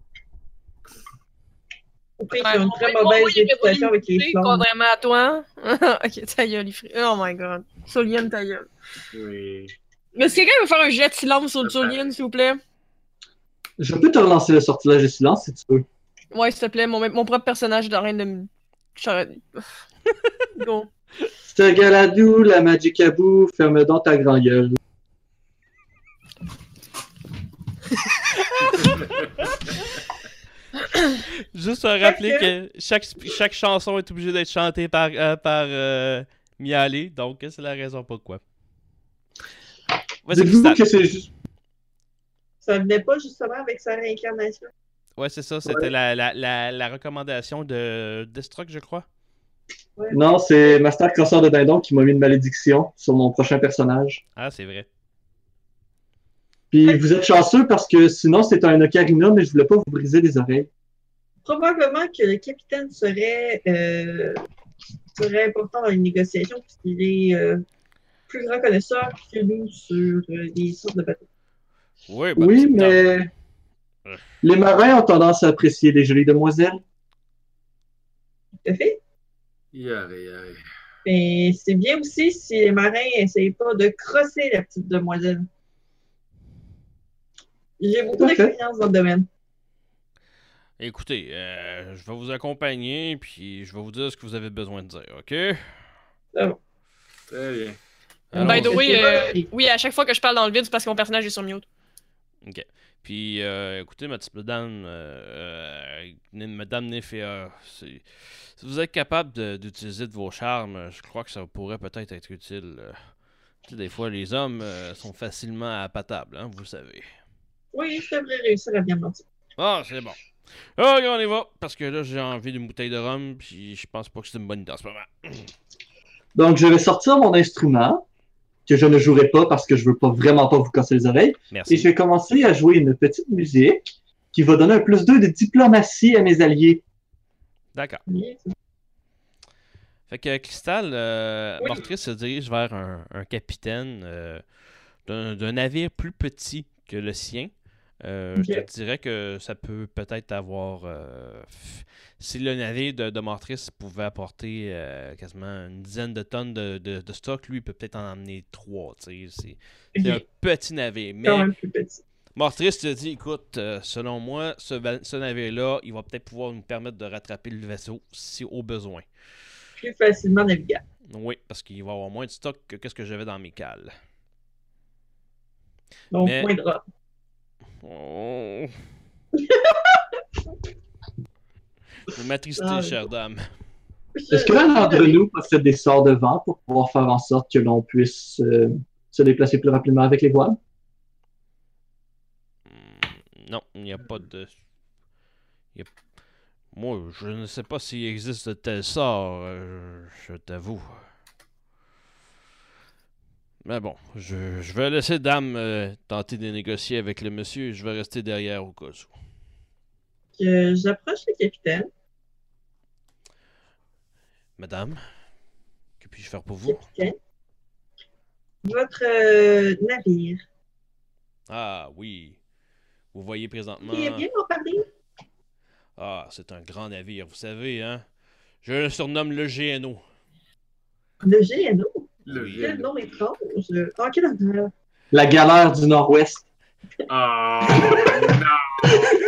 Au pire,
Ouais,
ils ont une
mon-
très
mon-
mauvaise
moi, il avait
réputation avec les
volé
flammes.
contrairement à toi. Ok, ta gueule, il frit- Oh my god. Soliane, ta gueule.
Oui.
Est-ce que quelqu'un veut faire un jet de silence sur le
Ça paraît.
Soliane, s'il vous plaît?
Je peux te relancer le sortilège de silence si tu veux.
Ouais, s'il te plaît, mon, mon propre personnage est en train de me. Charrer- Go.
Stagaladou, la Magicabou, ferme donc ta grand gueule.
Juste à rappeler
que-
que chaque, chaque chanson est obligée d'être chantée par, euh, par euh, Mialé, donc c'est la raison pourquoi. Vas-y,
Dites-vous
Crystal.
que c'est juste.
Ça venait pas justement avec sa réincarnation.
Ouais, c'est ça, c'était la, la, la, la recommandation de Destruct, je crois.
Non, c'est Master Crosseur de Dindon qui m'a mis une malédiction sur mon prochain personnage.
Ah, c'est vrai.
Puis vous êtes chanceux parce que sinon c'est un ocarina, mais je voulais pas vous briser les oreilles.
Probablement que le capitaine serait, euh, serait important dans les négociations puisqu'il est euh, plus grand connaisseur que nous sur euh, les sortes de bateaux.
Oui, bah,
Oui,
c'est
mais
Ouais.
les marins ont tendance à apprécier les jolies demoiselles.
Tout à fait.
Yaré, yaré.
Mais c'est bien aussi si les marins n'essayent pas de crosser la petite demoiselle. J'ai beaucoup
Tout à fait.
d'expérience dans le domaine.
Écoutez, euh, je vais vous accompagner, puis je vais vous dire ce que vous avez besoin de dire, ok?
Très bien.
Alors,
By the
c'est-
way,
c'est
euh,
pas-
oui, à chaque fois que je parle dans le vide, c'est parce que mon personnage est sur mute.
Ok. Puis, euh, écoutez, ma petite madame, euh, euh, madame Néféa, c'est- si vous êtes capable de- d'utiliser de vos charmes, je crois que ça pourrait peut-être être utile. euh. Tu sais, des fois, les hommes euh, sont facilement appatables, hein, vous le savez.
Oui, je devrais réussir à bien mentir.
Ah, c'est bon. Ok, on y va, parce que là, j'ai envie d'une bouteille de rhum, puis je pense pas que c'est une bonne idée en ce moment.
Donc je vais sortir mon instrument, que je ne jouerai pas parce que je veux pas vraiment pas vous casser les oreilles,
Merci.
et je vais commencer à jouer une petite musique qui va donner un plus deux de diplomatie à mes alliés.
D'accord.
Oui, c'est-
Fait que Cristal, euh,
Oui.
Mortrice se dirige vers un, un capitaine euh, d'un d'un navire plus petit que le sien. Euh, Je
Ok.
te dirais que ça peut peut-être avoir... euh, f- si le navire de, de Mortrice pouvait apporter euh, quasiment une dizaine de tonnes de, de- de stock, lui, il peut peut-être en emmener trois. tu sais. C'est c'est un
Ok,
petit navire. Mais
quand même plus petit.
Mortrice te dit, écoute, euh, selon moi, ce, va- ce navire-là, il va peut-être pouvoir nous permettre de rattraper le vaisseau si au besoin.
Plus facilement navigable.
Oui, parce qu'il va avoir moins de stock que qu'est-ce que j'avais dans mes cales.
Donc,
Mais-
moins de rats.
Oh. Vous m'attristez,
Ah,
chère dame.
Est-ce que l'un d'entre nous possède des sorts de vent pour pouvoir faire en sorte que l'on puisse euh, se déplacer plus rapidement avec les voiles?
Hmm, Non, il n'y a pas de... il y a- Moi, je ne sais pas s'il existe de tels sorts, euh, je t'avoue. Mais bon, je, je vais laisser dame euh, tenter de négocier avec le monsieur et je vais rester derrière au cas où.
Que j'approche le capitaine.
Madame, que puis-je faire pour vous?
Capitaine. Votre euh, navire.
Ah oui, vous voyez présentement...
Vous bien m'en parler?
Ah, c'est un grand navire, vous savez, hein? Je le surnomme le G N O.
Le G N O.
Le
Oui.
Quel nom étrange. En quel honneur?
La galère du Nord-Ouest.
Oh non!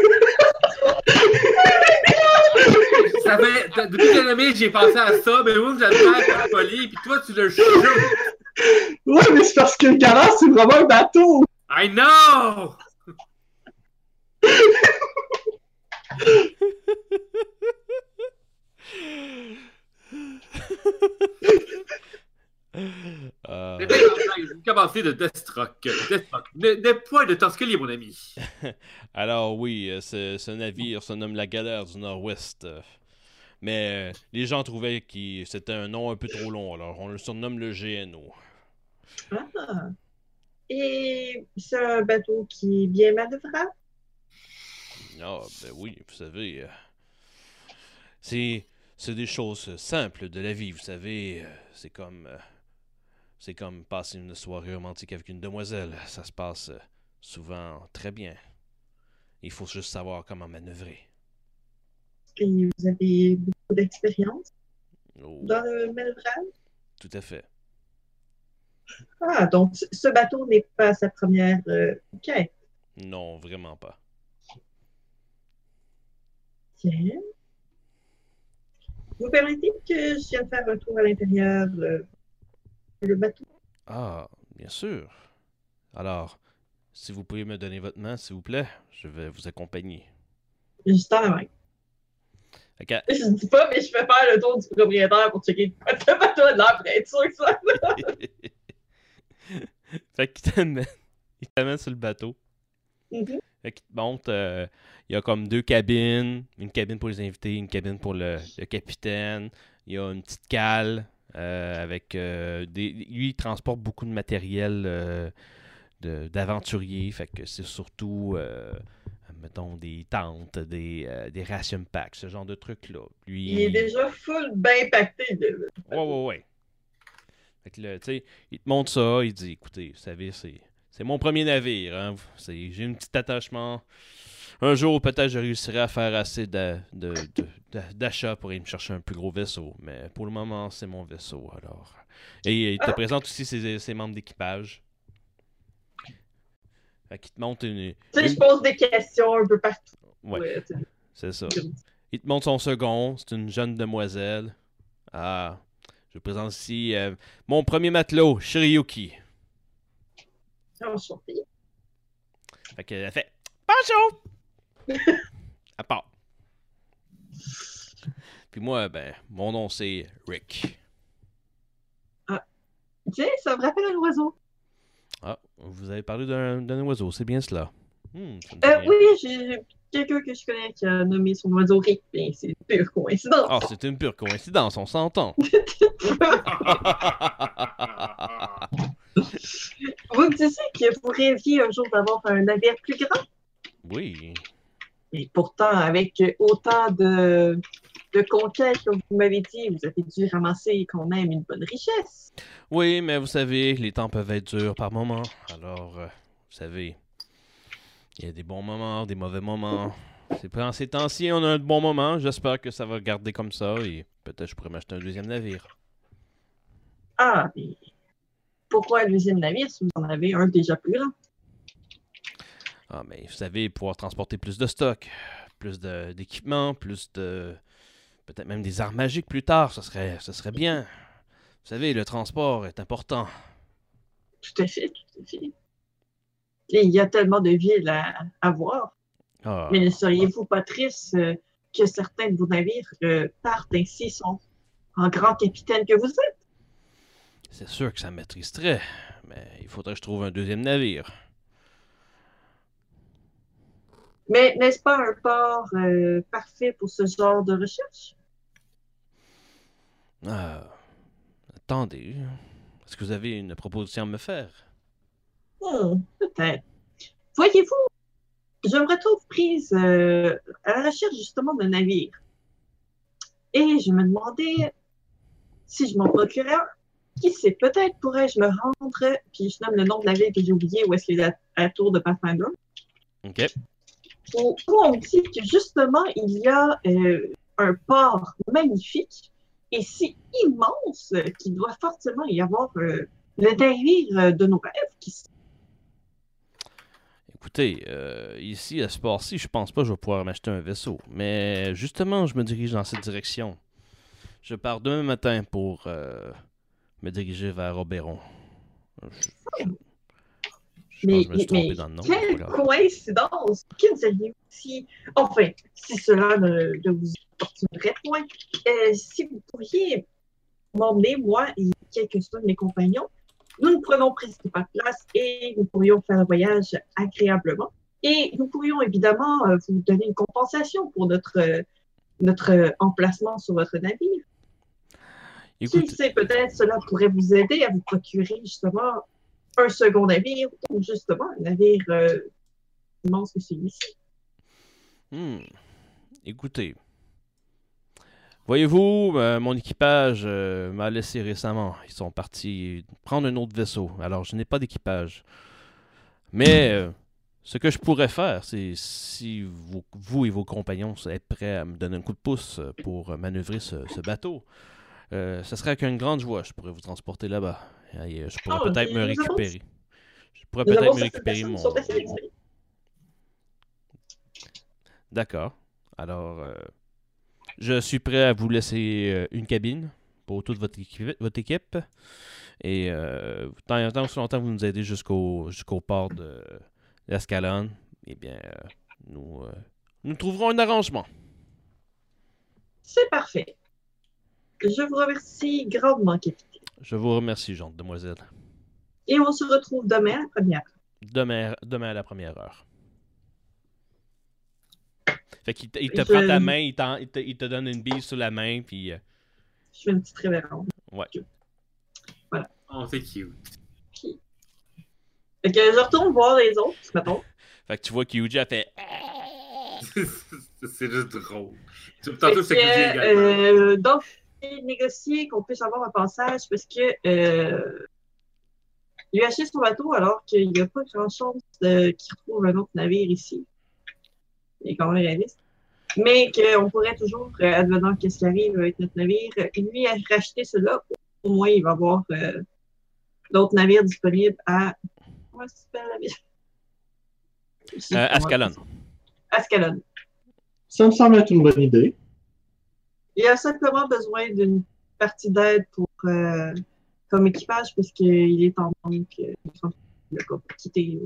Ça fait. de- Depuis que nommé, j'ai pensé à ça, mais moi, j'adore être poli, puis toi, tu le chutes.
Ouais, mais c'est parce que le galère, c'est vraiment un bateau.
I know!
Euh,
Mais j'ai commencé de Deathstroke. Deathstroke. Ne, ne point de Toscali, mon ami.
Alors oui, euh, ce, ce navire se nomme la galère du Nord-Ouest. euh, Mais euh, les gens trouvaient que c'était un nom un peu trop long, alors on le surnomme le G N O.
Ah. Et c'est un bateau qui est bien manœuvrable?
Ah, ben oui, vous savez, euh, c'est c'est des choses simples de la vie, vous savez. euh, C'est comme euh, c'est comme passer une soirée romantique avec une demoiselle. Ça se passe euh, souvent très bien. Il faut juste savoir comment manœuvrer.
Et vous avez beaucoup d'expérience
Oh,
dans le manœuvrage?
tout à fait.
Ah, donc ce- ce bateau n'est pas sa première euh, quête.
Non, vraiment pas.
Tiens. Vous permettez que je vienne faire un tour à l'intérieur euh, le bateau?
Ah, bien sûr. Alors, si vous pouvez me donner votre main, s'il vous plaît, je vais vous accompagner.
Juste en la main.
Fait que-
Je dis pas, mais je fais faire le tour du propriétaire pour checker le bateau de l'air pour être sûr que ça.
fait qu'il t'amène, il t'amène sur le bateau.
Mhm.
Fait qu'il te montre, euh, il y a comme deux cabines, une cabine pour les invités, une cabine pour le, le capitaine. Il y a une petite cale euh, avec euh, des. Lui, il transporte beaucoup de matériel euh, de- d'aventurier. Fait que c'est surtout, euh, mettons, des tentes, des, euh, des ration packs, ce genre de trucs-là. Lui,
Il est déjà full bien pacté. De...
Ouais, ouais, ouais. Fait que là, tu sais, il te montre ça, il dit, écoutez, vous savez, c'est, c'est mon premier navire, hein. C'est, j'ai un petit attachement. Un jour, peut-être, je réussirai à faire assez de, de, de- de- d'achats pour aller me chercher un plus gros vaisseau. Mais pour le moment, c'est mon vaisseau, alors. Et il te
Ah.
présente aussi ses, ses membres d'équipage. Fait qu'il te montre une...
Tu sais,
une-
je pose des questions un peu partout.
Ouais,
Ouais, tu sais.
c'est ça. Il te montre son second, c'est une jeune demoiselle. Ah, je vous présente ici euh, mon premier matelot, Shiryuki.
Enchanté.
Fait qu'elle a fait bonjour! À part. Puis moi, ben, mon nom c'est Rick.
Tiens, ça me rappelle un oiseau.
Ah, vous avez parlé d'un, d'un oiseau, c'est bien cela. Hmm, ça me dit
Euh,
rien.
oui, j'ai quelqu'un que je connais qui a nommé son oiseau Rick. Ben, c'est une pure coïncidence.
Ah, c'est une pure coïncidence, on s'entend.
Vous me disiez que vous rêviez un jour d'avoir un navire plus grand.
Oui.
Et pourtant, avec autant de, de conquêtes, comme vous m'avez dit, vous avez dû ramasser quand même une bonne richesse.
Oui, mais vous savez, les temps peuvent être durs par moments. Alors, euh, vous savez, il y a des bons moments, des mauvais moments. C'est pas en ces temps-ci, on a un bon moment. J'espère que ça va garder comme ça et peut-être je pourrais m'acheter un deuxième navire.
Ah, mais pourquoi un deuxième navire si vous en avez un déjà plus grand?
Ah, mais vous savez, pouvoir transporter plus de stock, plus de, d'équipement, plus de... peut-être même des armes magiques plus tard, ça serait, ça serait bien. Vous savez, le transport est important.
Tout à fait, tout à fait. Et il y a tellement de villes à, à voir.
Ah,
Mais ne seriez-vous pas triste euh, que certains de vos navires euh, partent ainsi sont en grand capitaine que vous êtes?
c'est sûr que ça m'attristerait, mais il faudrait que je trouve un deuxième navire.
Mais n'est-ce pas un port euh, parfait pour ce genre de recherche?
Ah, attendez, est-ce que vous avez une proposition à me faire?
Hmm, peut-être. Voyez-vous, je me retrouve prise euh, à la recherche justement d'un navire. Et je me demandais si je m'en procurais un. Qui sait, peut-être pourrais-je me rendre, puis je nomme le nom de la ville que j'ai oublié, où est-ce qu'il est à la tour de Pathfinder.
Ok.
Où, où on me dit que justement, il y a euh, un port magnifique est si immense euh, qu'il doit forcément y avoir euh, le navire euh, de nos rêves qui s-
Écoutez, euh, ici, à ce port-ci, je pense pas que je vais pouvoir m'acheter un vaisseau. Mais justement, je me dirige dans cette direction. Je pars demain matin pour euh, me diriger vers Oberon. Je, je- je pense que je me suis trompé
mais
dans le nom, mais c'est pas
quelle
grave.
coïncidence! Que nous allions si... Enfin, si cela ne, ne vous importunerait point, euh, si vous pourriez m'emmener, moi et quelques-uns de mes compagnons, nous ne prenons presque pas de place et nous pourrions faire le voyage agréablement. Et nous pourrions évidemment euh, vous donner une compensation pour notre, euh, notre euh, emplacement sur votre navire. Qui
Écoute,
sait, peut-être cela pourrait vous aider à vous procurer justement un second navire ou justement un navire euh, immense que celui-ci.
hmm, écoutez, voyez-vous, euh, mon équipage euh, m'a laissé récemment. Ils sont partis prendre un autre vaisseau. Alors, je n'ai pas d'équipage. Mais euh, ce que je pourrais faire, c'est si vous, vous et vos compagnons êtes prêts à me donner un coup de pouce euh, pour euh, manœuvrer ce, ce bateau, euh, ce serait avec une grande joie. Je pourrais vous transporter là-bas. Et, euh, je pourrais
Ah,
peut-être
puis
me
nous avons-
récupérer. Je pourrais
Nous
peut-être
avons
me
certaines
récupérer
personnes
mon...
qui sont assez expérimentées.
D'accord. Alors, euh, je suis prêt à vous laisser euh, une cabine pour toute votre, équipe, votre équipe. Et euh, tant, tant aussi longtemps que vous nous aidez jusqu'au jusqu'au port de l'Escalon, eh bien, euh, nous, euh, nous trouverons un arrangement.
C'est parfait. Je vous remercie grandement, capitaine.
Je vous remercie, jeune demoiselle.
Et on se retrouve demain à la première.
Demain, demain à la première heure. Fait qu'il te, il te
Je-
prend ta main, il, t'en- il te, il te donne une bise sur la main, puis... euh,
Je fais une petite révérence.
ouais.
Oh, c'est cute.
Fait que je retourne voir les autres, mettons.
Fait que tu vois qu'Yuji a fait...
C'est juste drôle. Tantôt,
Fait
c'est
que,
cute également.
euh, donc, j'ai négocié qu'on puisse avoir un passage parce que euh, il a acheté son bateau alors qu'il n'y a pas grand chance de, qu'il retrouve un autre navire ici. Il est quand même réaliste. Mais qu'on pourrait toujours, euh, advenant qu'est-ce qui arrive avec notre navire, euh, lui a racheté cela. Au moins, il va avoir euh, d'autres navires disponibles à. Comment ça s'appelle la ville? Je sais
Euh,
pas comment
Ascalon.
ça s'appelle. Ascalon.
Ça me semble être une bonne idée.
Il a simplement besoin d'une partie d'aide pour euh, comme équipage parce qu'il est en manque. euh, Il n'a pas quitté.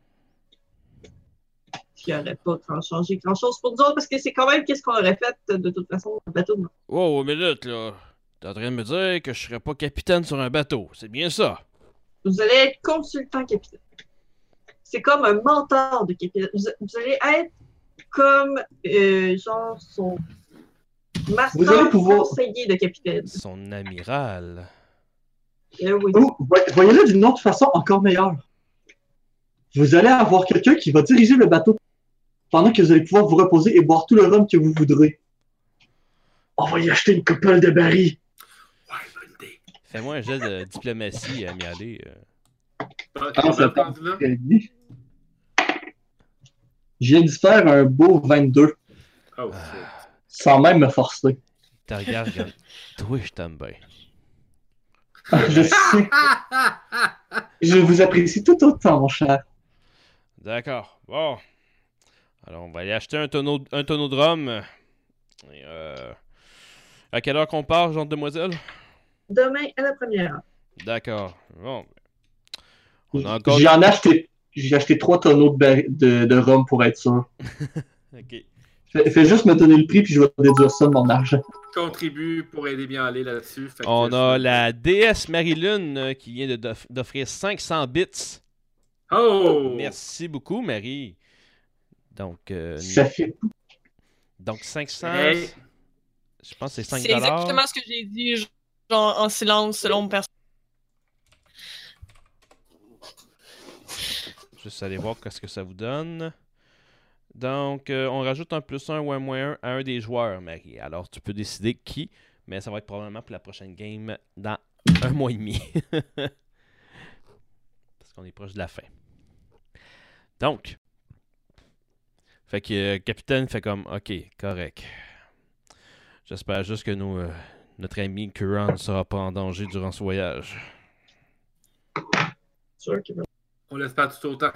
Il n'aurait pas grand changé grand chose pour nous autres parce que c'est quand même qu'est-ce qu'on aurait fait de toute façon le bateau. de-
Wow, une minute, là. T'es en train de me dire que je serais pas capitaine sur un bateau. C'est bien ça.
Vous allez être consultant capitaine. C'est comme un mentor de capitaine. Vous, vous allez être comme euh, genre son master
Vous allez pouvoir-
conseiller de capitaine.
Son amiral.
Euh, oui.
Ou, voy- voyez-le d'une autre façon encore meilleure. Vous allez avoir quelqu'un qui va diriger le bateau pendant que vous allez pouvoir vous reposer et boire tout le rhum que vous voudrez. On va y acheter une couple de barils.
Ouais, bonne idée.
Fais-moi un jet de diplomatie à m'y aller. euh.
Ah,
Ah, ça
t'as entendu, là?
Je viens de faire un beau vingt-deux,
Oh, shit.
sans même me forcer.
T'as regardé, regarde. Toi, je t'aime bien.
Je sais, je vous apprécie tout autant, mon cher.
D'accord. Bon. Alors, on va aller acheter un tonneau, un tonneau de rhum. Et, euh, à quelle heure qu'on part, jeune demoiselle?
Demain à la première heure.
D'accord. Bon. On a encore...
J'en ai acheté, j'ai acheté trois tonneaux de, bar- de, de rhum pour être sûr.
Ok.
Fais, fais juste me donner le prix, puis je vais déduire ça de mon argent.
Contribue pour aider bien aller là-dessus. Fait que
On
je-
a la déesse Marie-Lune euh, qui vient de d'off- d'offrir cinq cents bits.
Oh!
Merci beaucoup, Marie. Donc, euh,
Ça fait
donc cinq cents,
Hey.
je pense que c'est cinq
C'est
dollars.
exactement ce que j'ai dit, genre en silence, selon mon personnage.
Juste aller voir qu'est-ce que ça vous donne. Donc, euh, on rajoute un plus un ou un moins un à un des joueurs, Marie. Alors, tu peux décider qui, mais ça va être probablement pour la prochaine game dans un mois et demi. Parce qu'on est proche de la fin. Donc, fait que euh, capitaine fait comme, ok, correct. J'espère juste que nos, euh, notre ami Kuran ne sera pas en danger durant ce voyage.
Sûr qu'il va.
On l'espère tout autant.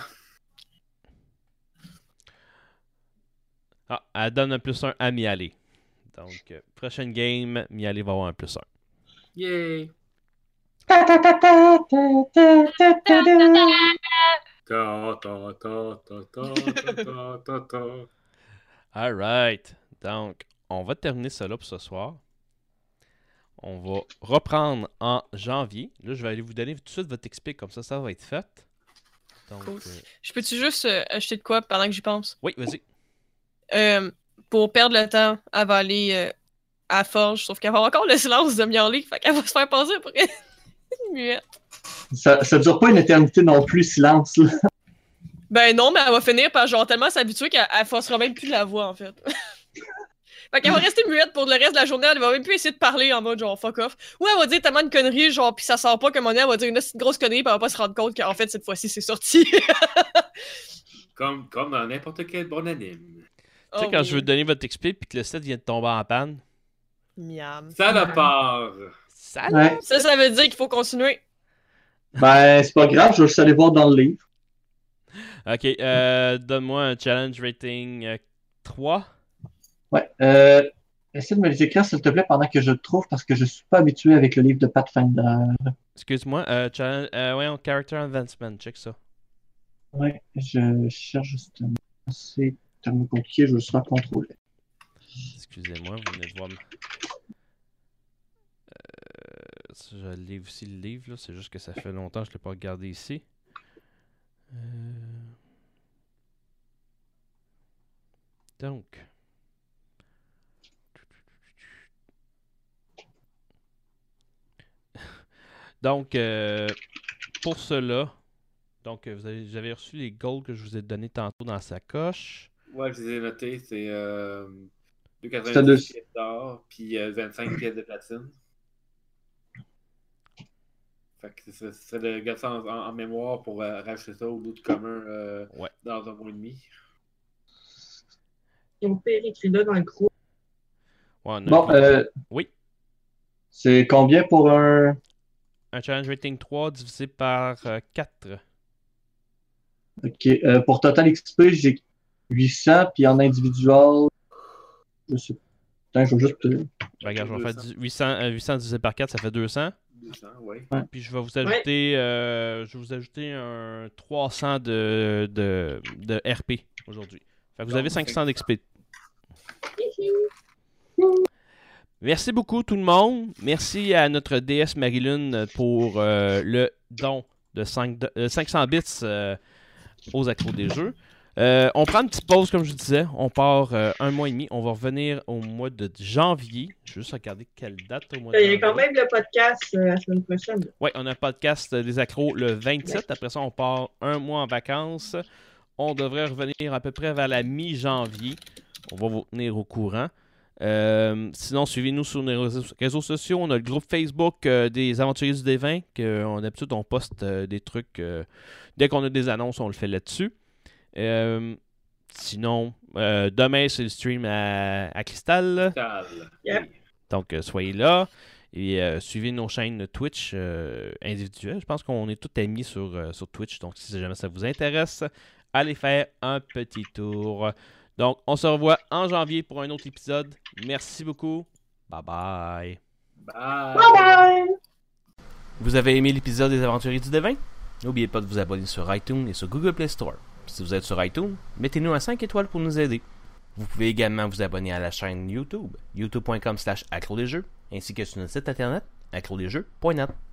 Ah, elle donne un plus un à Miale. Donc, euh, prochaine game, Miale va avoir un plus un.
Yay!
Ta ta ta ta ta ta ta ta ta.
Ta ta ta ta ta ta ta ta.
Alright. Donc, on va terminer ça là pour ce soir. On va reprendre en janvier. Là, je vais aller vous donner tout de suite votre X P, comme ça, ça va être fait. Donc,
Cool.
euh,
Je peux-tu juste euh, acheter de quoi pendant que j'y pense?
oui, vas-y.
Euh, pour perdre le temps, elle va aller euh, à la forge, sauf qu'elle va avoir encore le silence de Miarly, fait qu'elle va se faire passer pour une muette.
Ça, ça dure pas une éternité non plus, silence. Là.
Ben non, mais elle va finir par genre tellement s'habituer qu'elle elle forcera même plus la voix, en fait. Fait qu'elle va rester muette pour le reste de la journée, elle va même plus essayer de parler en mode genre fuck off. Ou elle va dire tellement de conneries, genre, pis ça sort pas, comme on est, elle va dire une petite grosse connerie, pis elle va pas se rendre compte qu'en fait, cette fois-ci, c'est sorti.
Comme, comme dans n'importe quel bon anime.
Tu sais,
Oh,
quand
oui.
je veux donner votre X P puis que le set vient de tomber en panne.
Miam.
Salopard!
Salut!
Ouais.
Ça, ça veut dire qu'il faut continuer.
Ben, c'est pas grave, je vais juste aller voir dans le livre.
Ok, euh, donne-moi un challenge rating euh, trois.
Ouais. Euh, essaie de me les écrire, s'il te plaît, pendant que je le trouve, parce que je suis pas habitué avec le livre de Pathfinder.
Excuse-moi, euh, challenge, euh, ouais, on character advancement, check ça.
Ouais, je cherche justement. C'est tellement compliqué, je veux juste faire contrôler.
Excusez-moi, vous venez de voir. Euh, je livre aussi le livre, là. C'est juste que ça fait longtemps que je ne l'ai pas regardé ici. Euh... Donc. Donc, euh, pour cela, donc vous avez, j'avais reçu les goals que je vous ai donnés tantôt dans sa coche.
Ouais, je les ai notés. C'est euh, deux cent
C'est
quatre-vingt-dix
deux-
pièces d'or, puis euh, vingt-cinq pièces de platine. Fait que ce serait, ce serait de garder ça en, en- en mémoire pour euh, rajouter ça au bout de commun euh,
Ouais.
dans un mois et demi.
Et au pire, écrit-le dans le groupe.
Ouais, on a
Bon,
un,
euh,
Oui.
c'est combien pour un.
un challenge rating trois divisé par euh, quatre.
Ok, euh, pour Total X P, j'ai huit cents, puis en individual, je sais pas. Putain, je vais juste.
Ben, regarde, je vais faire dix- huit cents, euh, huit cents divisé par quatre, ça fait deux cents.
deux cents, ouais.
Puis je vais vous ajouter, euh, je vais vous ajouter un trois cents de, de, de R P aujourd'hui. Fait que vous
Donc,
avez cinq cents d'X P.
Hihi.
Merci beaucoup tout le monde. Merci à notre déesse Marilyn pour euh, le don de cinq, euh, cinq cents bits euh, aux accros des jeux. Euh, on prend une petite pause, comme je vous disais. On part euh, un mois et demi. On va revenir au mois de janvier. Je vais juste regarder quelle date au mois de
Il y
janvier.
a quand même le podcast euh, la semaine prochaine.
Oui, on a un podcast euh, des accros le vingt-sept. Après ça, on part un mois en vacances. On devrait revenir à peu près vers la mi-janvier. On va vous tenir au courant. Euh, sinon, suivez-nous sur nos réseaux, réseaux sociaux. On a le groupe Facebook euh, des Aventuriers du D vingt. Que, on, d'habitude, on poste euh, des trucs. Euh, dès qu'on a des annonces, on le fait là-dessus. Euh, sinon, euh, demain, c'est le stream à, à Cristal.
Tal.
Yep.
Oui.
Donc, euh, soyez là. Et euh, suivez nos chaînes Twitch euh, individuelles. Je pense qu'on est tous amis sur, euh, sur Twitch. Donc, si jamais ça vous intéresse, allez faire un petit tour. Donc, on se revoit en janvier pour un autre épisode. Merci beaucoup. Bye bye.
Bye.
Bye bye!
Vous avez aimé l'épisode des Aventuriers du Devin? N'oubliez pas de vous abonner sur iTunes et sur Google Play Store. Si vous êtes sur iTunes, mettez-nous un cinq étoiles pour nous aider. Vous pouvez également vous abonner à la chaîne YouTube, youtube point com slash accro des jeux, ainsi que sur notre site internet, accro des jeux point net.